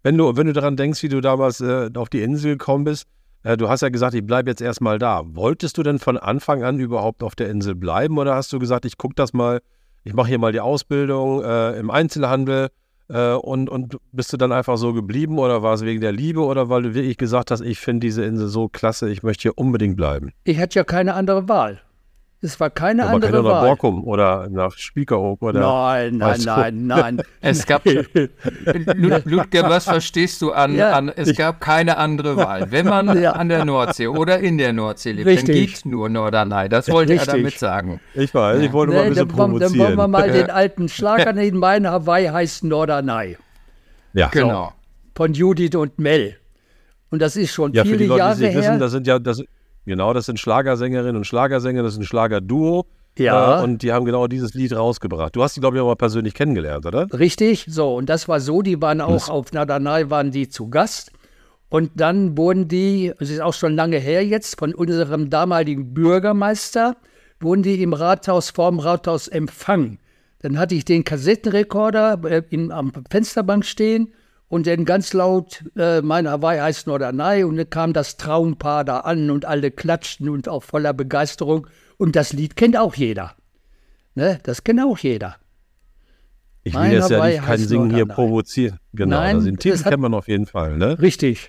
Wenn du daran denkst, wie du damals auf die Insel gekommen bist, du hast ja gesagt, ich bleibe jetzt erstmal da. Wolltest du denn von Anfang an überhaupt auf der Insel bleiben oder hast du gesagt, ich gucke das mal, ich mache hier mal die Ausbildung im Einzelhandel und bist du dann einfach so geblieben oder war es wegen der Liebe oder weil du wirklich gesagt hast, ich finde diese Insel so klasse, ich möchte hier unbedingt bleiben? Ich hatte ja keine andere Wahl. Es war keine Aber andere nach Wahl. Borkum oder nach Spiekeroog oder... Nein. Es gab, Ludger, was verstehst du es gab keine andere Wahl. Wenn man an der Nordsee oder in der Nordsee lebt, dann gibt nur Norderney. Das wollte er damit sagen. Ich weiß, ich wollte mal ein bisschen provozieren. Dann wollen wir mal den alten Schlager nebenbei. Hawaii heißt Norderney. Ja, genau. So, von Judith und Mel. Und das ist schon für viele die Leute, Jahre die es nicht her. wissen, das sind Schlagersängerinnen und Schlagersänger, das ist ein Schlagerduo. Ja. Und die haben genau dieses Lied rausgebracht. Du hast die, glaube ich, auch mal persönlich kennengelernt, oder? Richtig, so. Und das war so, die waren auch auf Norderney, waren die zu Gast. Und dann wurden die, es ist auch schon lange her jetzt, von unserem damaligen Bürgermeister, wurden die im Rathaus, vorm Rathaus empfangen. Dann hatte ich den Kassettenrekorder am Fensterbank stehen und dann ganz laut, mein Hawaii heißt Norderney, und dann kam das Traumpaar da an und alle klatschten und auch voller Begeisterung. Und das Lied kennt auch jeder. Ne? Das kennt auch jeder. Ich will jetzt ja nicht kein Singen hier Norderney. provozieren. Genau, Nein, also den Titel kennt man auf jeden Fall, ne? Richtig.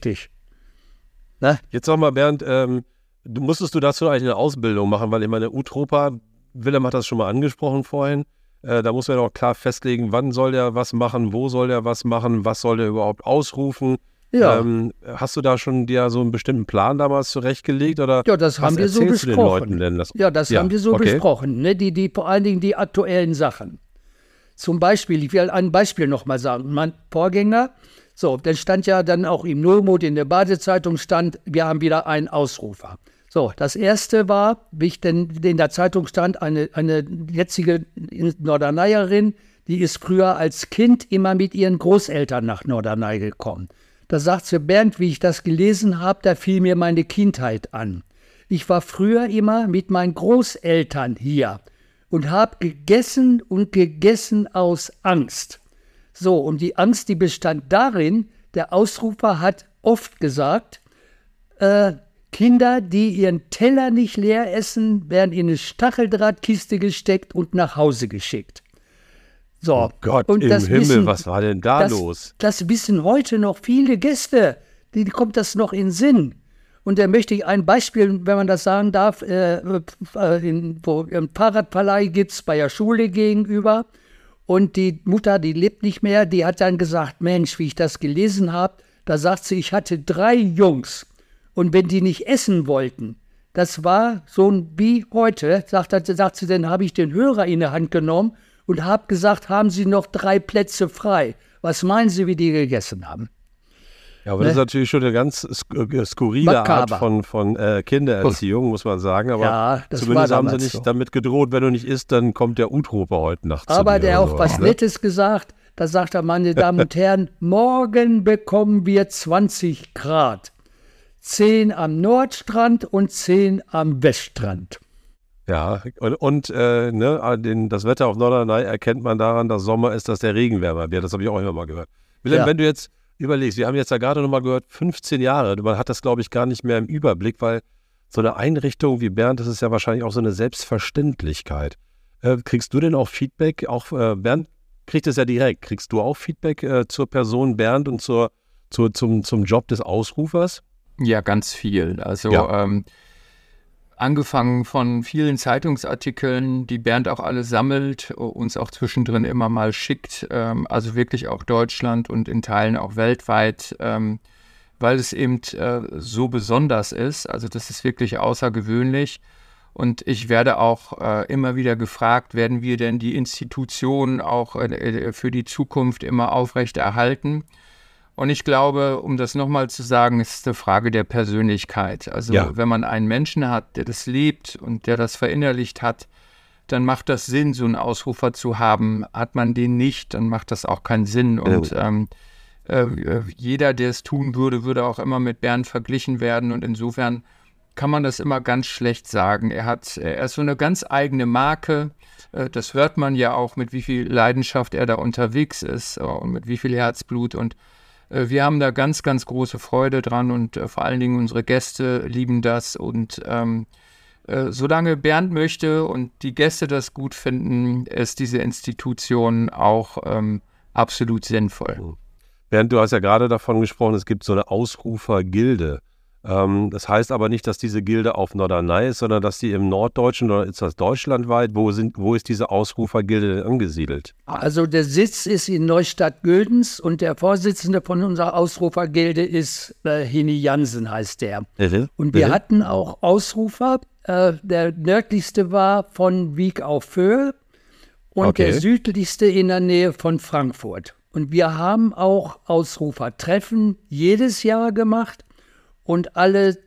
Ne? Jetzt sag mal, Bernd, musstest du dazu eigentlich eine Ausbildung machen? Weil ich meine, Utropa, Willem hat das schon mal angesprochen vorhin, da muss man auch klar festlegen, wann soll der was machen, wo soll der was machen, was soll der überhaupt ausrufen. Ja. Hast du da schon dir so einen bestimmten Plan damals zurechtgelegt? Oder Ja, das haben wir so erzählst du den besprochen. Leuten denn? Haben wir so besprochen. Ne? Vor allen Dingen die aktuellen Sachen. Zum Beispiel, ich will ein Beispiel nochmal sagen. Mein Vorgänger, so, dann stand ja dann auch im Nurmut in der Badezeitung stand, wir haben wieder einen Ausrufer. So, das erste war, wie ich denn in der Zeitung stand, eine jetzige Norderneyerin, die ist früher als Kind immer mit ihren Großeltern nach Norderney gekommen. Da sagt sie, Bernd, wie ich das gelesen habe, da fiel mir meine Kindheit an. Ich war früher immer mit meinen Großeltern hier und habe gegessen und gegessen aus Angst. So, und die Angst, die bestand darin, der Ausrufer hat oft gesagt, Kinder, die ihren Teller nicht leer essen, werden in eine Stacheldrahtkiste gesteckt und nach Hause geschickt. So, Oh Gott, und im das Himmel, wissen, was war denn da das, los? Das wissen heute noch viele Gäste, denen kommt das noch in Sinn. Und da möchte ich ein Beispiel, wenn man das sagen darf, wo ein Fahrradverleih gibt es bei der Schule gegenüber. Und die Mutter, die lebt nicht mehr, die hat dann gesagt, Mensch, wie ich das gelesen habe, da sagt sie, ich hatte 3 Jungs. Und wenn die nicht essen wollten, das war so wie heute, sagt sie, dann habe ich den Hörer in die Hand genommen und habe gesagt, haben Sie noch 3 Plätze frei? Was meinen Sie, wie die gegessen haben? Ja, aber das ist natürlich schon eine ganz skurrile Makaber. Art von Kindererziehung, muss man sagen. Aber Ja, das zumindest war haben sie damals nicht so. damit gedroht, wenn du nicht isst, dann kommt der Utroper heute Nacht zu Aber dir der oder auch was sowas, ne? Nettes gesagt, da sagt er, meine Damen und Herren, morgen bekommen wir 20 Grad. 10 am Nordstrand und 10 am Weststrand. Ja, und das Wetter auf Norderney erkennt man daran, dass Sommer ist, dass der Regen wärmer wird. Das habe ich auch immer mal gehört. Wilhelm, Ja. wenn du jetzt überlegst, wir haben jetzt ja gerade noch mal gehört, 15 Jahre, man hat das, glaube ich, gar nicht mehr im Überblick, weil so eine Einrichtung wie Bernd, das ist ja wahrscheinlich auch so eine Selbstverständlichkeit. Kriegst du denn auch Feedback? Auch Bernd kriegt es ja direkt. Kriegst du auch Feedback zur Person Bernd und zum Job des Ausrufers? Ja, ganz viel. Also Ja. Angefangen von vielen Zeitungsartikeln, die Bernd auch alle sammelt, uns auch zwischendrin immer mal schickt, also wirklich auch Deutschland und in Teilen auch weltweit, weil es eben so besonders ist. Also das ist wirklich außergewöhnlich. Und ich werde auch immer wieder gefragt, werden wir denn die Institution auch für die Zukunft immer aufrechterhalten? Und ich glaube, um das nochmal zu sagen, ist es eine Frage der Persönlichkeit. Also Ja. wenn man einen Menschen hat, der das lebt und der das verinnerlicht hat, dann macht das Sinn, so einen Ausrufer zu haben. Hat man den nicht, dann macht das auch keinen Sinn. Und jeder, der es tun würde, würde auch immer mit Bernd verglichen werden. Und insofern kann man das immer ganz schlecht sagen. Er ist so eine ganz eigene Marke. Das hört man ja auch, mit wie viel Leidenschaft er da unterwegs ist und mit wie viel Herzblut. Und Wir haben da ganz, ganz große Freude dran und vor allen Dingen unsere Gäste lieben das. Und solange Bernd möchte und die Gäste das gut finden, ist diese Institution auch absolut sinnvoll. Bernd, du hast ja gerade davon gesprochen, es gibt so eine Ausrufergilde. Das heißt aber nicht, dass diese Gilde auf Norderney ist, sondern dass die im Norddeutschen, oder ist das deutschlandweit? Wo ist diese Ausrufergilde denn angesiedelt? Also der Sitz ist in Neustadt-Güldens und der Vorsitzende von unserer Ausrufergilde ist Hini Jansen, heißt der. Und wir hatten auch Ausrufer. Der nördlichste war von Wiek auf Föhr und der südlichste in der Nähe von Frankfurt. Und wir haben auch Ausrufertreffen jedes Jahr gemacht. Und alle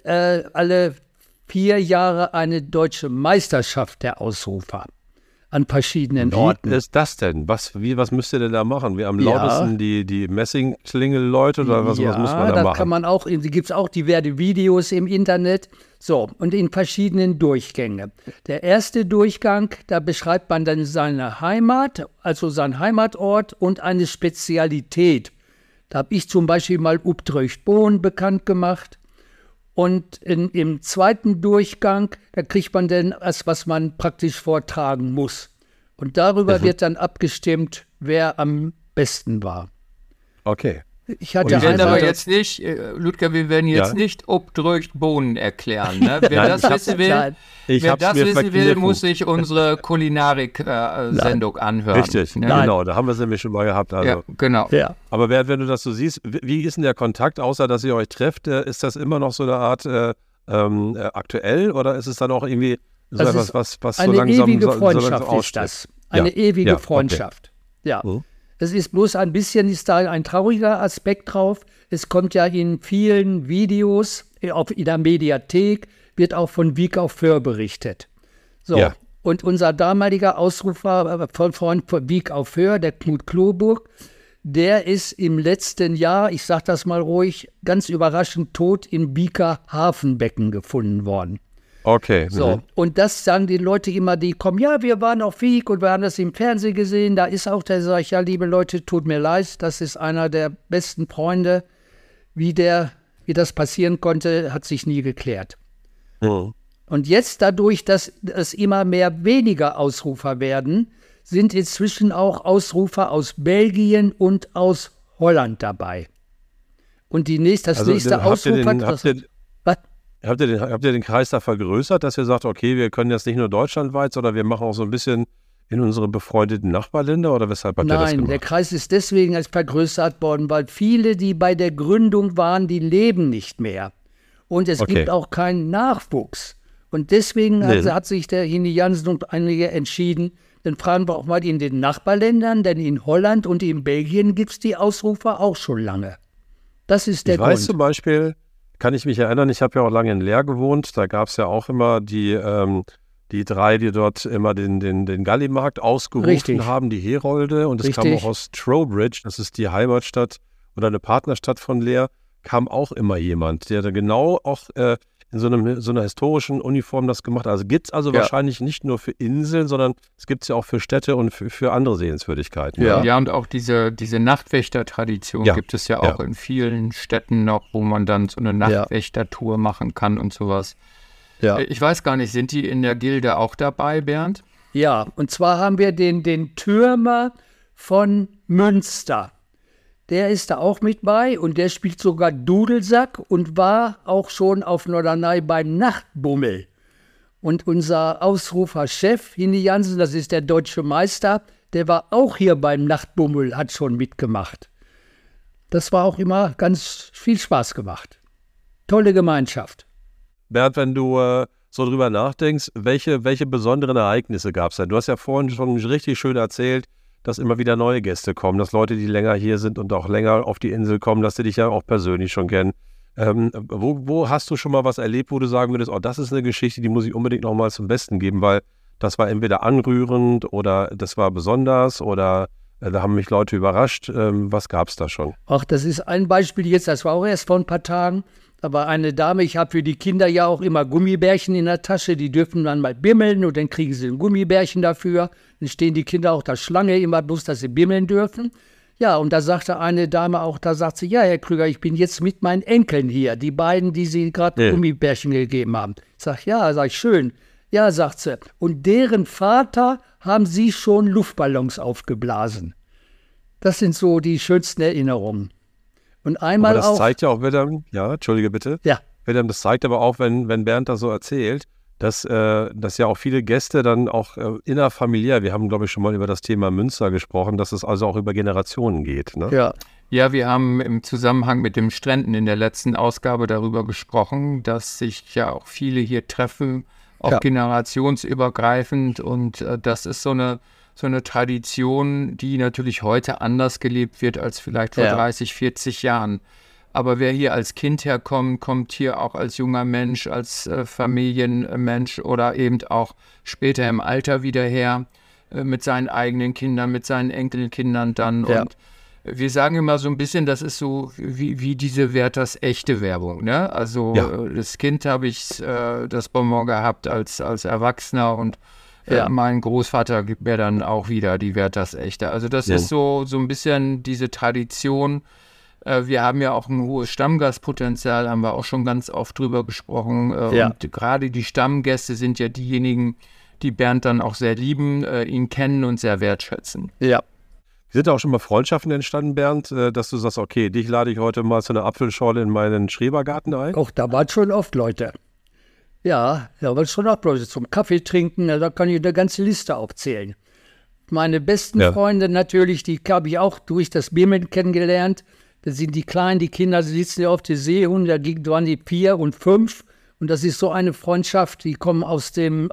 4 Jahre eine deutsche Meisterschaft der Ausrufer an verschiedenen Orten. Wie ist das denn? Was müsst ihr denn da machen? Wie am lautesten die Messingklingel-Leute oder was muss man da machen? Kann man auch, gibt es auch diverse Videos im Internet. So, und in verschiedenen Durchgänge. Der erste Durchgang, da beschreibt man dann seine Heimat, also seinen Heimatort und eine Spezialität. Da habe ich zum Beispiel mal Ubtreucht-Bohn bekannt gemacht. Und im zweiten Durchgang, da kriegt man dann das, was man praktisch vortragen muss. Und darüber wird dann abgestimmt, wer am besten war. Okay. Wir werden aber jetzt nicht, Ludger, wir werden jetzt nicht Ubtreucht Bohnen erklären. Ne? Wer das wissen will, muss sich unsere Kulinarik-Sendung anhören. Richtig, genau, da haben wir es nämlich schon mal gehabt. Also. Ja, genau. Ja. Aber wenn du das so siehst, wie ist denn der Kontakt, außer dass ihr euch trefft? Ist das immer noch so eine Art aktuell oder ist es dann auch irgendwie so etwas, was so langsam ewige Freundschaft so ist das. Eine ewige Freundschaft. Okay. Ja. Es ist bloß ein bisschen, ist da ein trauriger Aspekt drauf. Es kommt ja in vielen Videos, in der Mediathek, wird auch von Wiek auf Föhr berichtet. So, und unser damaliger Ausrufer von Wiek auf Föhr, der Knut Kloburg, der ist im letzten Jahr, ich sage das mal ruhig, ganz überraschend tot im Wieker Hafenbecken gefunden worden. Okay. So, und das sagen die Leute immer, die kommen, ja, wir waren auf Wiek und wir haben das im Fernsehen gesehen, da ist auch der, sag ich, ja, liebe Leute, tut mir leid, das ist einer der besten Freunde, wie das passieren konnte, hat sich nie geklärt. Mhm. Und jetzt dadurch, dass es immer weniger Ausrufer werden, sind inzwischen auch Ausrufer aus Belgien und aus Holland dabei. Und das nächste Ausrufer... Habt ihr den Kreis da vergrößert, dass ihr sagt, okay, wir können jetzt nicht nur deutschlandweit, sondern wir machen auch so ein bisschen in unsere befreundeten Nachbarländer oder weshalb habt ihr das gemacht? Nein, der Kreis ist deswegen vergrößert worden, weil viele, die bei der Gründung waren, die leben nicht mehr. Und es gibt auch keinen Nachwuchs. Und deswegen hat sich der Hini Jansen und einige entschieden, dann fragen wir auch mal in den Nachbarländern, denn in Holland und in Belgien gibt es die Ausrufer auch schon lange. Das ist der Grund. Ich weiß zum Beispiel... Kann ich mich erinnern, ich habe ja auch lange in Leer gewohnt, da gab es ja auch immer die 3, die dort immer den Gallimarkt ausgerufen haben, die Herolde, und es kam auch aus Trowbridge, das ist die Heimatstadt oder eine Partnerstadt von Leer, kam auch immer jemand, der da genau auch in so einer historischen Uniform das gemacht hat. Also gibt es wahrscheinlich nicht nur für Inseln, sondern es gibt es ja auch für Städte und für andere Sehenswürdigkeiten. Ja, und auch diese Nachtwächter-Tradition gibt es ja auch in vielen Städten noch, wo man dann so eine Nachtwächter-Tour machen kann und sowas. Ja. Ich weiß gar nicht, sind die in der Gilde auch dabei, Bernd? Ja, und zwar haben wir den Türmer von Münster. Der ist da auch mit bei und der spielt sogar Dudelsack und war auch schon auf Norderney beim Nachtbummel. Und unser Ausruferchef, Hini Jansen, das ist der deutsche Meister, der war auch hier beim Nachtbummel, hat schon mitgemacht. Das war auch immer ganz viel Spaß gemacht. Tolle Gemeinschaft. Bernd, wenn du so drüber nachdenkst, welche besonderen Ereignisse gab es denn? Du hast ja vorhin schon richtig schön erzählt, dass immer wieder neue Gäste kommen, dass Leute, die länger hier sind und auch länger auf die Insel kommen, dass sie dich ja auch persönlich schon kennen. Wo hast du schon mal was erlebt, wo du sagen würdest, oh, das ist eine Geschichte, die muss ich unbedingt noch mal zum Besten geben, weil das war entweder anrührend oder das war besonders oder da haben mich Leute überrascht. Was gab es da schon? Ach, das ist ein Beispiel jetzt, das war auch erst vor ein paar Tagen. Da war eine Dame, ich habe für die Kinder ja auch immer Gummibärchen in der Tasche, die dürfen dann mal bimmeln und dann kriegen sie ein Gummibärchen dafür. Dann stehen die Kinder auch da Schlange, immer bloß, dass sie bimmeln dürfen. Ja, und da sagte eine Dame auch, da sagt sie, ja, Herr Krüger, ich bin jetzt mit meinen Enkeln hier, die beiden, die Sie gerade Gummibärchen gegeben haben. Ich sage, ja, sag ich, schön. Ja, sagt sie, und deren Vater haben Sie schon Luftballons aufgeblasen. Das sind so die schönsten Erinnerungen. Und einmal aber das auch... zeigt ja auch, Wilhelm, ja, entschuldige bitte. Ja. Wilhelm, das zeigt aber auch, wenn Bernd das so erzählt, dass ja auch viele Gäste dann auch innerfamiliär, wir haben, glaube ich, schon mal über das Thema Münster gesprochen, dass es also auch über Generationen geht. Ne? Ja. Ja, wir haben im Zusammenhang mit dem Stränden in der letzten Ausgabe darüber gesprochen, dass sich ja auch viele hier treffen, auch generationsübergreifend, und das ist so eine Tradition, die natürlich heute anders gelebt wird als vielleicht vor 30, 40 Jahren. Aber wer hier als Kind herkommt, kommt hier auch als junger Mensch, als Familienmensch oder eben auch später im Alter wieder her, mit seinen eigenen Kindern, mit seinen Enkelkindern dann. Ja. Und wir sagen immer so ein bisschen, das ist so wie diese Werthers echte Werbung. Ne? Also das Kind habe ich das Bonbon gehabt als Erwachsener, und mein Großvater gibt mir dann auch wieder die Werthers echte. Also das ist so ein bisschen diese Tradition. Wir haben ja auch ein hohes Stammgastpotenzial, haben wir auch schon ganz oft drüber gesprochen. Und gerade die Stammgäste sind ja diejenigen, die Bernd dann auch sehr lieben, ihn kennen und sehr wertschätzen. Ja. Sind da auch schon mal Freundschaften entstanden, Bernd, dass du sagst, okay, dich lade ich heute mal zu einer Apfelschorle in meinen Schrebergarten ein? Auch da waren schon oft Leute. Ja, da waren schon oft Leute zum Kaffee trinken, da kann ich eine ganze Liste aufzählen. Meine besten Freunde natürlich, die habe ich auch durch das Bimmeln kennengelernt. Das sind die Kleinen, die Kinder, die sitzen ja auf der Seehunde, da waren die 4 und 5. Und das ist so eine Freundschaft, die kommen aus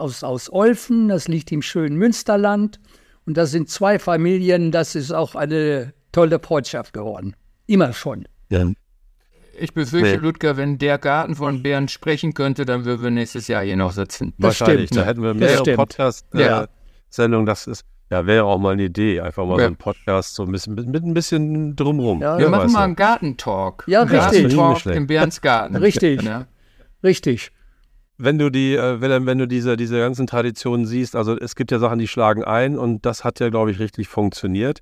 Olfen, das liegt im schönen Münsterland. Und das sind 2 Familien, das ist auch eine tolle Freundschaft geworden. Immer schon. Ja. Ich befürchte, Ludger, wenn der Garten von Bernd sprechen könnte, dann würden wir nächstes Jahr hier noch sitzen. Das Wahrscheinlich, stimmt, da hätten wir mehrere Podcast-Sendungen, das wäre auch mal eine Idee, einfach mal so ein Podcast so ein bisschen, mit ein bisschen drumrum. Ja, wir machen mal einen Gartentalk. Ja, richtig. Gartentalk in Bernds Garten. Richtig, richtig. Wenn du Wilhelm, wenn du diese ganzen Traditionen siehst, also es gibt ja Sachen, die schlagen ein, und das hat ja, glaube ich, richtig funktioniert.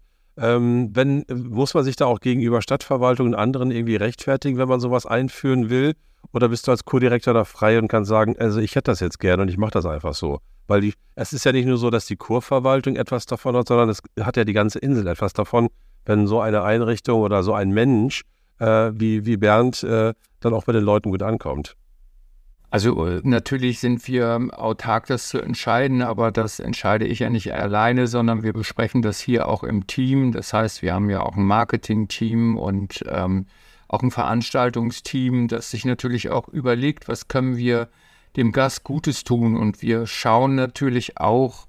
Muss man sich da auch gegenüber Stadtverwaltung und anderen irgendwie rechtfertigen, wenn man sowas einführen will? Oder bist du als Co-Direktor da frei und kannst sagen, also ich hätte das jetzt gerne und ich mache das einfach so? Weil es ist ja nicht nur so, dass die Kurverwaltung etwas davon hat, sondern es hat ja die ganze Insel etwas davon, wenn so eine Einrichtung oder so ein Mensch wie Bernd dann auch bei den Leuten gut ankommt. Also natürlich sind wir autark, das zu entscheiden, aber das entscheide ich ja nicht alleine, sondern wir besprechen das hier auch im Team. Das heißt, wir haben ja auch ein Marketing-Team und auch ein Veranstaltungsteam, das sich natürlich auch überlegt, was können wir dem Gast Gutes tun. Und wir schauen natürlich auch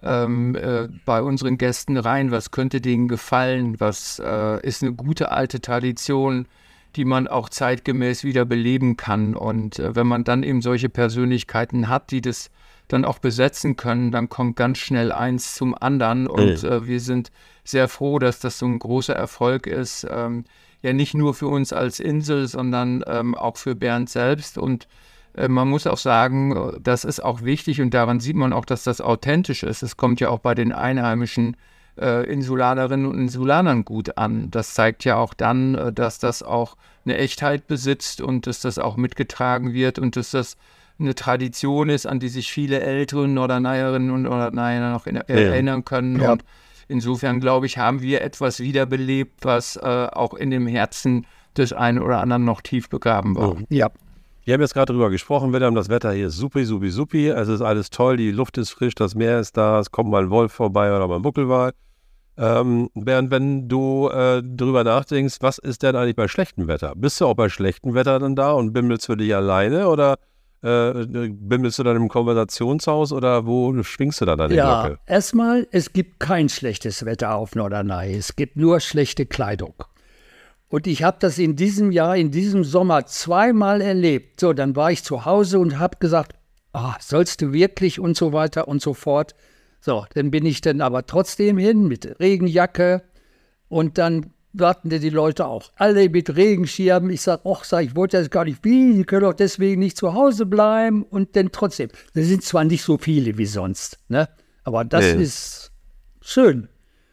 bei unseren Gästen rein, was könnte denen gefallen, was ist eine gute alte Tradition, die man auch zeitgemäß wieder beleben kann. Und wenn man dann eben solche Persönlichkeiten hat, die das dann auch besetzen können, dann kommt ganz schnell eins zum anderen. Und wir sind sehr froh, dass das so ein großer Erfolg ist. Ja, nicht nur für uns als Insel, sondern auch für Bernd selbst. Und man muss auch sagen, das ist auch wichtig, und daran sieht man auch, dass das authentisch ist. Es kommt ja auch bei den einheimischen Insulanerinnen und Insulanern gut an. Das zeigt ja auch dann, dass das auch eine Echtheit besitzt und dass das auch mitgetragen wird und dass das eine Tradition ist, an die sich viele ältere Norderneyerinnen und Norderneyer noch erinnern können. Ja. Und insofern, glaube ich, haben wir etwas wiederbelebt, was auch in dem Herzen des einen oder anderen noch tief begraben war. Ja. Wir haben jetzt gerade drüber gesprochen, Wilhelm, das Wetter hier ist supi, supi, supi. Es ist alles toll, die Luft ist frisch, das Meer ist da, es kommt mal ein Wolf vorbei oder mal ein Buckelwal. Bernd, wenn du drüber nachdenkst, was ist denn eigentlich bei schlechtem Wetter? Bist du auch bei schlechtem Wetter dann da und bimmelst für dich alleine oder bimmelst du dann im Konversationshaus oder wo schwingst du dann deine Glocke? Ja, erstmal, es gibt kein schlechtes Wetter auf Norderney. Es gibt nur schlechte Kleidung. Und ich habe das in diesem Jahr, in diesem Sommer 2-mal erlebt. So, dann war ich zu Hause und habe gesagt, sollst du wirklich und so weiter und so fort. So, dann bin ich dann aber trotzdem hin mit Regenjacke und dann warten die Leute auch alle mit Regenschirmen. Ich sage, ich wollte das gar nicht, Sie können doch deswegen nicht zu Hause bleiben. Und dann trotzdem, das sind zwar nicht so viele wie sonst, ne? Aber das ist schön.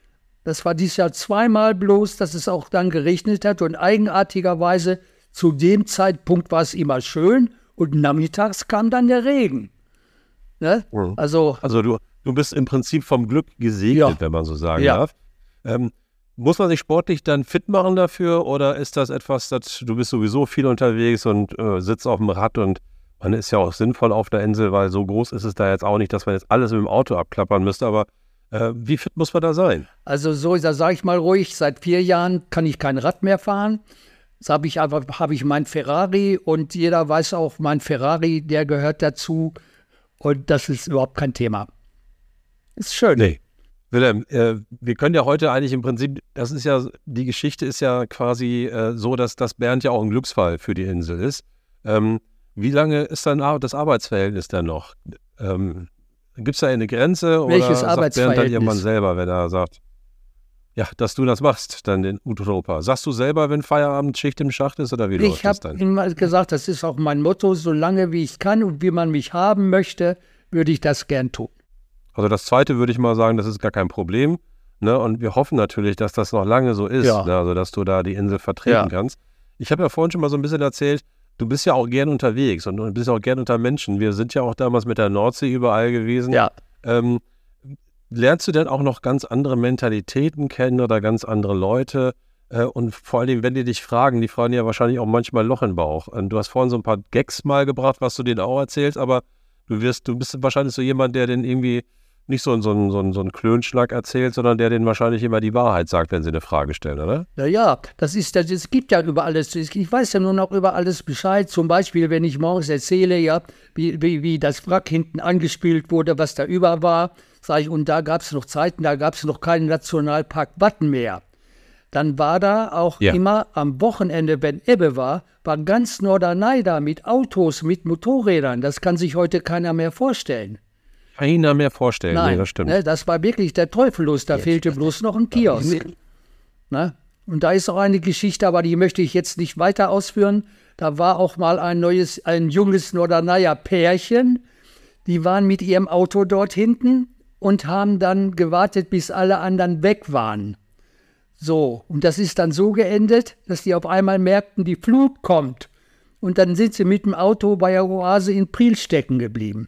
Das war dieses Jahr zweimal bloß, dass es auch dann geregnet hat. Und eigenartigerweise zu dem Zeitpunkt war es immer schön und nachmittags kam dann der Regen. Ne? Also du bist im Prinzip vom Glück gesegnet, wenn man so sagen darf. Muss man sich sportlich dann fit machen dafür oder ist das etwas, du bist sowieso viel unterwegs und sitzt auf dem Rad und man ist ja auch sinnvoll auf der Insel, weil so groß ist es da jetzt auch nicht, dass man jetzt alles mit dem Auto abklappern müsste, aber wie fit muss man da sein? Also so, da sage ich mal ruhig, seit 4 Jahren kann ich kein Rad mehr fahren. Jetzt habe ich mein Ferrari und jeder weiß auch, mein Ferrari, der gehört dazu und das ist überhaupt kein Thema. Ist schön. Nee. Wilhelm, wir können ja heute eigentlich im Prinzip, die Geschichte ist ja quasi so, dass Bernd ja auch ein Glücksfall für die Insel ist. Wie lange ist dann das Arbeitsverhältnis dann noch? Gibt es da eine Grenze? Welches oder sagt Bernd dann irgendwann Arbeitsverhältnis? selber, wenn er sagt, ja, dass du das machst, dann den Utopa? Sagst du selber, wenn Feierabend Schicht im Schacht ist oder wie läuft Ich das habe dann? immer gesagt, das ist auch mein Motto, solange wie ich kann und wie man mich haben möchte, würde ich das gern tun. Also das Zweite würde ich mal sagen, das ist gar kein Problem. Ne? Und wir hoffen natürlich, dass das noch lange so ist, ne? Also dass du da die Insel vertreten kannst. Ich habe ja vorhin schon mal so ein bisschen erzählt, du bist ja auch gern unterwegs und du bist auch gern unter Menschen. Wir sind ja auch damals mit der Nordsee überall gewesen. Ja. Lernst du denn auch noch ganz andere Mentalitäten kennen oder ganz andere Leute? Und vor allen Dingen, wenn die fragen ja wahrscheinlich auch manchmal Loch im Bauch. Du hast vorhin so ein paar Gags mal gebracht, was du denen auch erzählst, aber du bist wahrscheinlich so jemand, der den irgendwie nicht so einen Klönschlag erzählt, sondern der denen wahrscheinlich immer die Wahrheit sagt, wenn sie eine Frage stellen, oder? Naja, es gibt ja über alles, ich weiß ja nur noch über alles Bescheid. Zum Beispiel, wenn ich morgens erzähle, ja, wie das Wrack hinten angespült wurde, was da über war, sage ich, und da gab es noch Zeiten, da gab es noch keinen Nationalpark Wattenmeer. Dann war da auch immer am Wochenende, wenn Ebbe war ganz Norderney da mit Autos, mit Motorrädern. Das kann sich heute keiner mehr vorstellen. Keiner mehr vorstellen, Nein, nee, das stimmt. Ne, das war wirklich der Teufel los, da fehlte bloß noch ein Kiosk. Ne? Und da ist auch eine Geschichte, aber die möchte ich jetzt nicht weiter ausführen. Da war auch mal ein junges Norderneyer Pärchen, die waren mit ihrem Auto dort hinten und haben dann gewartet, bis alle anderen weg waren. So, und das ist dann so geendet, dass die auf einmal merkten, die Flut kommt. Und dann sind sie mit dem Auto bei der Oase in Priel stecken geblieben.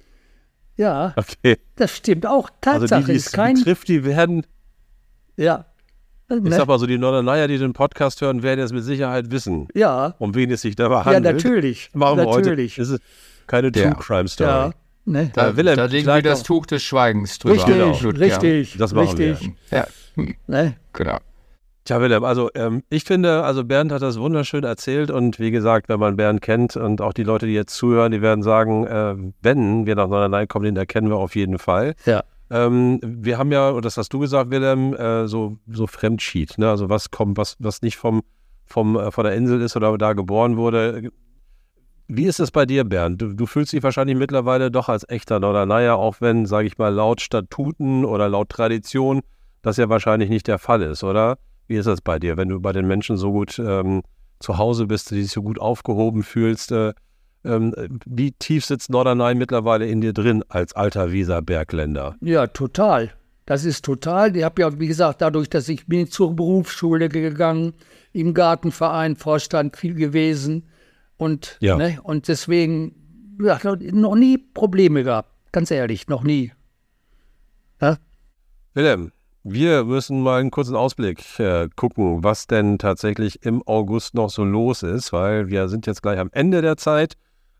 Ja, okay. Das stimmt auch. Tatsache also die ist kein... betrifft, die werden... Ja. Ich sag mal so, die Norderneyer, die den Podcast hören, werden es mit Sicherheit wissen, um wen es sich dabei handelt. Ja, natürlich. Machen wir heute. Das ist keine True-Crime-Story. Ja. Ne? Da legen wir das Tuch des Schweigens drüber. Richtig. Das machen wir. Ja. Ne? Genau. Tja, Wilhelm, also ich finde, Bernd hat das wunderschön erzählt und wie gesagt, wenn man Bernd kennt und auch die Leute, die jetzt zuhören, die werden sagen, wenn wir nach Norderney kommen, den erkennen wir auf jeden Fall. Ja. Wir haben ja, und das hast du gesagt, Wilhelm, so Fremdschied, ne? Also was kommt, was nicht von der Insel ist oder da geboren wurde. Wie ist es bei dir, Bernd? Du fühlst dich wahrscheinlich mittlerweile doch als echter Norderneyer, auch wenn, sage ich mal, laut Statuten oder laut Tradition das ja wahrscheinlich nicht der Fall ist, oder? Wie ist das bei dir, wenn du bei den Menschen so gut zu Hause bist, die dich so gut aufgehoben fühlst? Wie tief sitzt Norderney mittlerweile in dir drin als alter Weserbergländer? Ja, total. Das ist total. Ich habe ja, wie gesagt, dadurch, dass ich bin zur Berufsschule gegangen, im Gartenverein, Vorstand viel gewesen und, und deswegen noch nie Probleme gehabt. Ganz ehrlich, noch nie. Ja? Wilhelm, wir müssen mal einen kurzen Ausblick gucken, was denn tatsächlich im August noch so los ist, weil wir sind jetzt gleich am Ende der Zeit.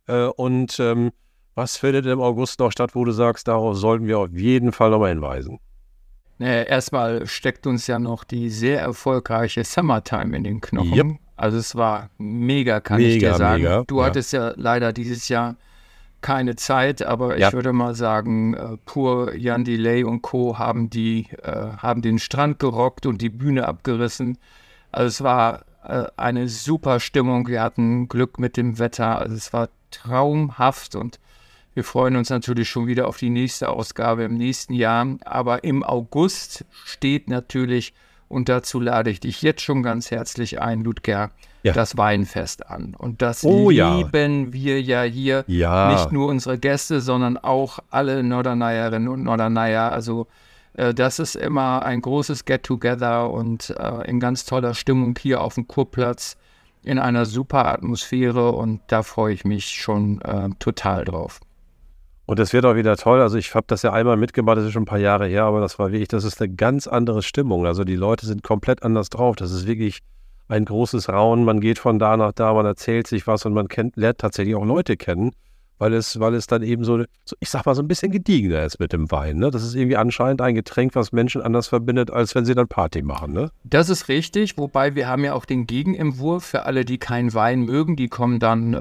Was findet im August noch statt, wo du sagst, darauf sollten wir auf jeden Fall nochmal hinweisen? Erstmal steckt uns ja noch die sehr erfolgreiche Summertime in den Knochen. Yep. Also es war mega, kann ich dir sagen. Mega, du hattest ja leider dieses Jahr keine Zeit, aber ich würde mal sagen, Pur, Jan Delay und Co. haben den Strand gerockt und die Bühne abgerissen. Also es war eine super Stimmung. Wir hatten Glück mit dem Wetter. Also es war traumhaft und wir freuen uns natürlich schon wieder auf die nächste Ausgabe im nächsten Jahr. Aber im August steht natürlich, und dazu lade ich dich jetzt schon ganz herzlich ein, Ludger, das Weinfest an. Und das lieben wir ja hier. Ja. Nicht nur unsere Gäste, sondern auch alle Norderneyerinnen und Norderneyer. Also Das ist immer ein großes Get-Together und in ganz toller Stimmung hier auf dem Kurplatz in einer super Atmosphäre und da freue ich mich schon total drauf. Und das wird auch wieder toll. Also ich habe das ja einmal mitgemacht, das ist schon ein paar Jahre her, aber das ist eine ganz andere Stimmung. Also die Leute sind komplett anders drauf. Das ist wirklich ein großes Raunen. Man geht von da nach da, man erzählt sich was und man lernt tatsächlich auch Leute kennen, weil es dann eben so, ich sag mal, so ein bisschen gediegener ist mit dem Wein. Ne? Das ist irgendwie anscheinend ein Getränk, was Menschen anders verbindet, als wenn sie dann Party machen. Ne? Das ist richtig, wobei wir haben ja auch den Gegenentwurf für alle, die keinen Wein mögen. Die kommen dann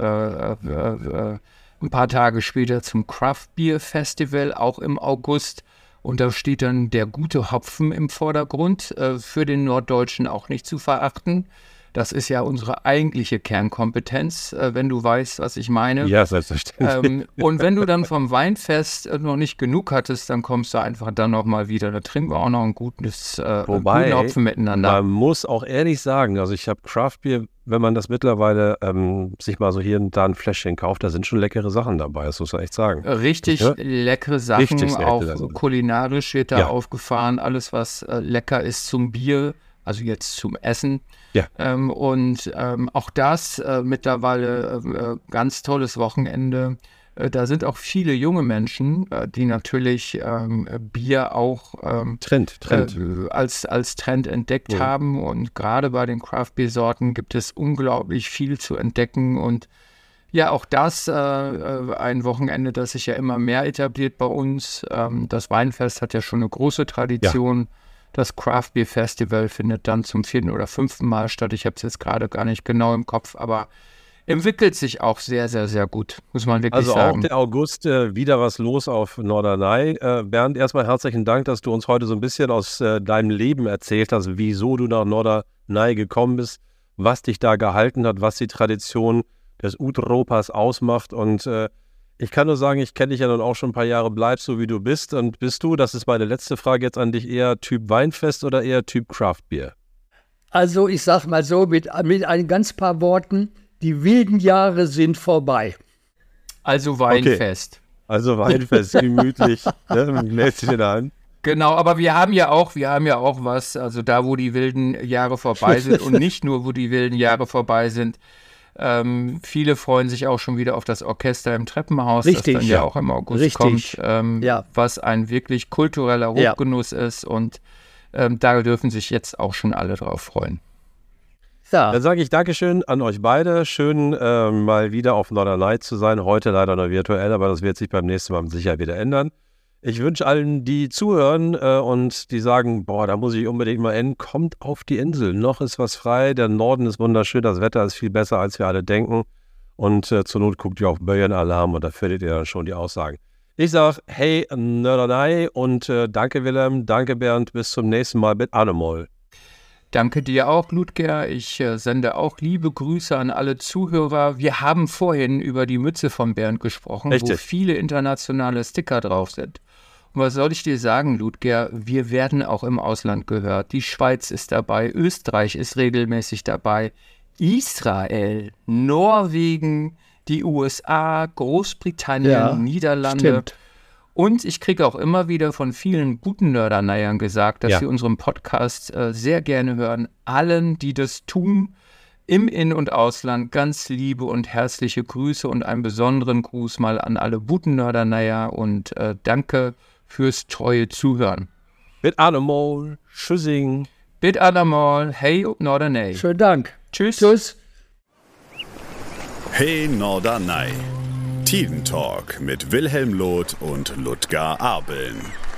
ein paar Tage später zum Craft Beer Festival, auch im August. Und da steht dann der gute Hopfen im Vordergrund, für den Norddeutschen auch nicht zu verachten. Das ist ja unsere eigentliche Kernkompetenz, wenn du weißt, was ich meine. Ja, selbstverständlich. Und wenn du dann vom Weinfest noch nicht genug hattest, dann kommst du einfach dann nochmal wieder. Da trinken wir auch noch einen guten Hopfen miteinander. Man muss auch ehrlich sagen, also ich habe Craft Beer, wenn man das mittlerweile sich mal so hier und da ein Fläschchen kauft, da sind schon leckere Sachen dabei, das muss man echt sagen. Richtig leckere Sachen, auch kulinarisch wird da aufgefahren. Alles, was lecker ist zum Bier, also jetzt zum Essen. Ja. Auch das mittlerweile ganz tolles Wochenende. Da sind auch viele junge Menschen, die natürlich Bier auch Trend. Als Trend entdeckt haben. Und gerade bei den Craft-Bier-Sorten gibt es unglaublich viel zu entdecken. Und ja, auch das ein Wochenende, das sich ja immer mehr etabliert bei uns. Das Weinfest hat ja schon eine große Tradition. Ja. Das Craft Beer Festival findet dann zum 4. oder 5. Mal statt. Ich habe es jetzt gerade gar nicht genau im Kopf, aber entwickelt sich auch sehr, sehr, sehr gut, muss man wirklich sagen. Also auch der August, wieder was los auf Norderney. Bernd, erstmal herzlichen Dank, dass du uns heute so ein bisschen aus deinem Leben erzählt hast, wieso du nach Norderney gekommen bist, was dich da gehalten hat, was die Tradition des Utropas ausmacht. Und ich kann nur sagen, ich kenne dich ja nun auch schon ein paar Jahre, bleibst so wie du bist. Und bist du, das ist meine letzte Frage jetzt an dich, eher Typ Weinfest oder eher Typ Craft Beer? Also ich sag mal so, mit ein ganz paar Worten, die wilden Jahre sind vorbei. Also Weinfest. Okay. Also Weinfest, gemütlich, ne, lässt dich in der Hand. Genau, aber wir haben ja auch was, also da, wo die wilden Jahre vorbei sind und nicht nur, wo die wilden Jahre vorbei sind. Viele freuen sich auch schon wieder auf das Orchester im Treppenhaus, das dann ja auch im August kommt, was ein wirklich kultureller Hochgenuss ist und da dürfen sich jetzt auch schon alle drauf freuen. Ja. Dann sage ich Dankeschön an euch beide. Schön, mal wieder auf Norderney zu sein. Heute leider nur virtuell, aber das wird sich beim nächsten Mal sicher wieder ändern. Ich wünsche allen, die zuhören und die sagen, boah, da muss ich unbedingt mal hin, kommt auf die Insel. Noch ist was frei, der Norden ist wunderschön, das Wetter ist viel besser, als wir alle denken. Und zur Not guckt ihr auf Böjen-Alarm und da findet ihr dann schon die Aussagen. Ich sage, hey Norderney und danke Wilhelm, danke Bernd, bis zum nächsten Mal mit Animal. Danke dir auch, Ludger. Ich sende auch liebe Grüße an alle Zuhörer. Wir haben vorhin über die Mütze von Bernd gesprochen, wo viele internationale Sticker drauf sind. Und was soll ich dir sagen, Ludger? Wir werden auch im Ausland gehört. Die Schweiz ist dabei, Österreich ist regelmäßig dabei, Israel, Norwegen, die USA, Großbritannien, Niederlande. Stimmt. Und ich kriege auch immer wieder von vielen guten Norderneyern gesagt, dass sie unseren Podcast sehr gerne hören. Allen, die das tun, im In- und Ausland, ganz liebe und herzliche Grüße und einen besonderen Gruß mal an alle guten Norderneyer und danke fürs treue Zuhören. Mit Animal, Tschüssing. Mit Animal, hey Norderney. Schönen Dank. Tschüss. Tschüss. Hey Norderney. Tiden Talk mit Wilhelm Loth und Ludger Abeln.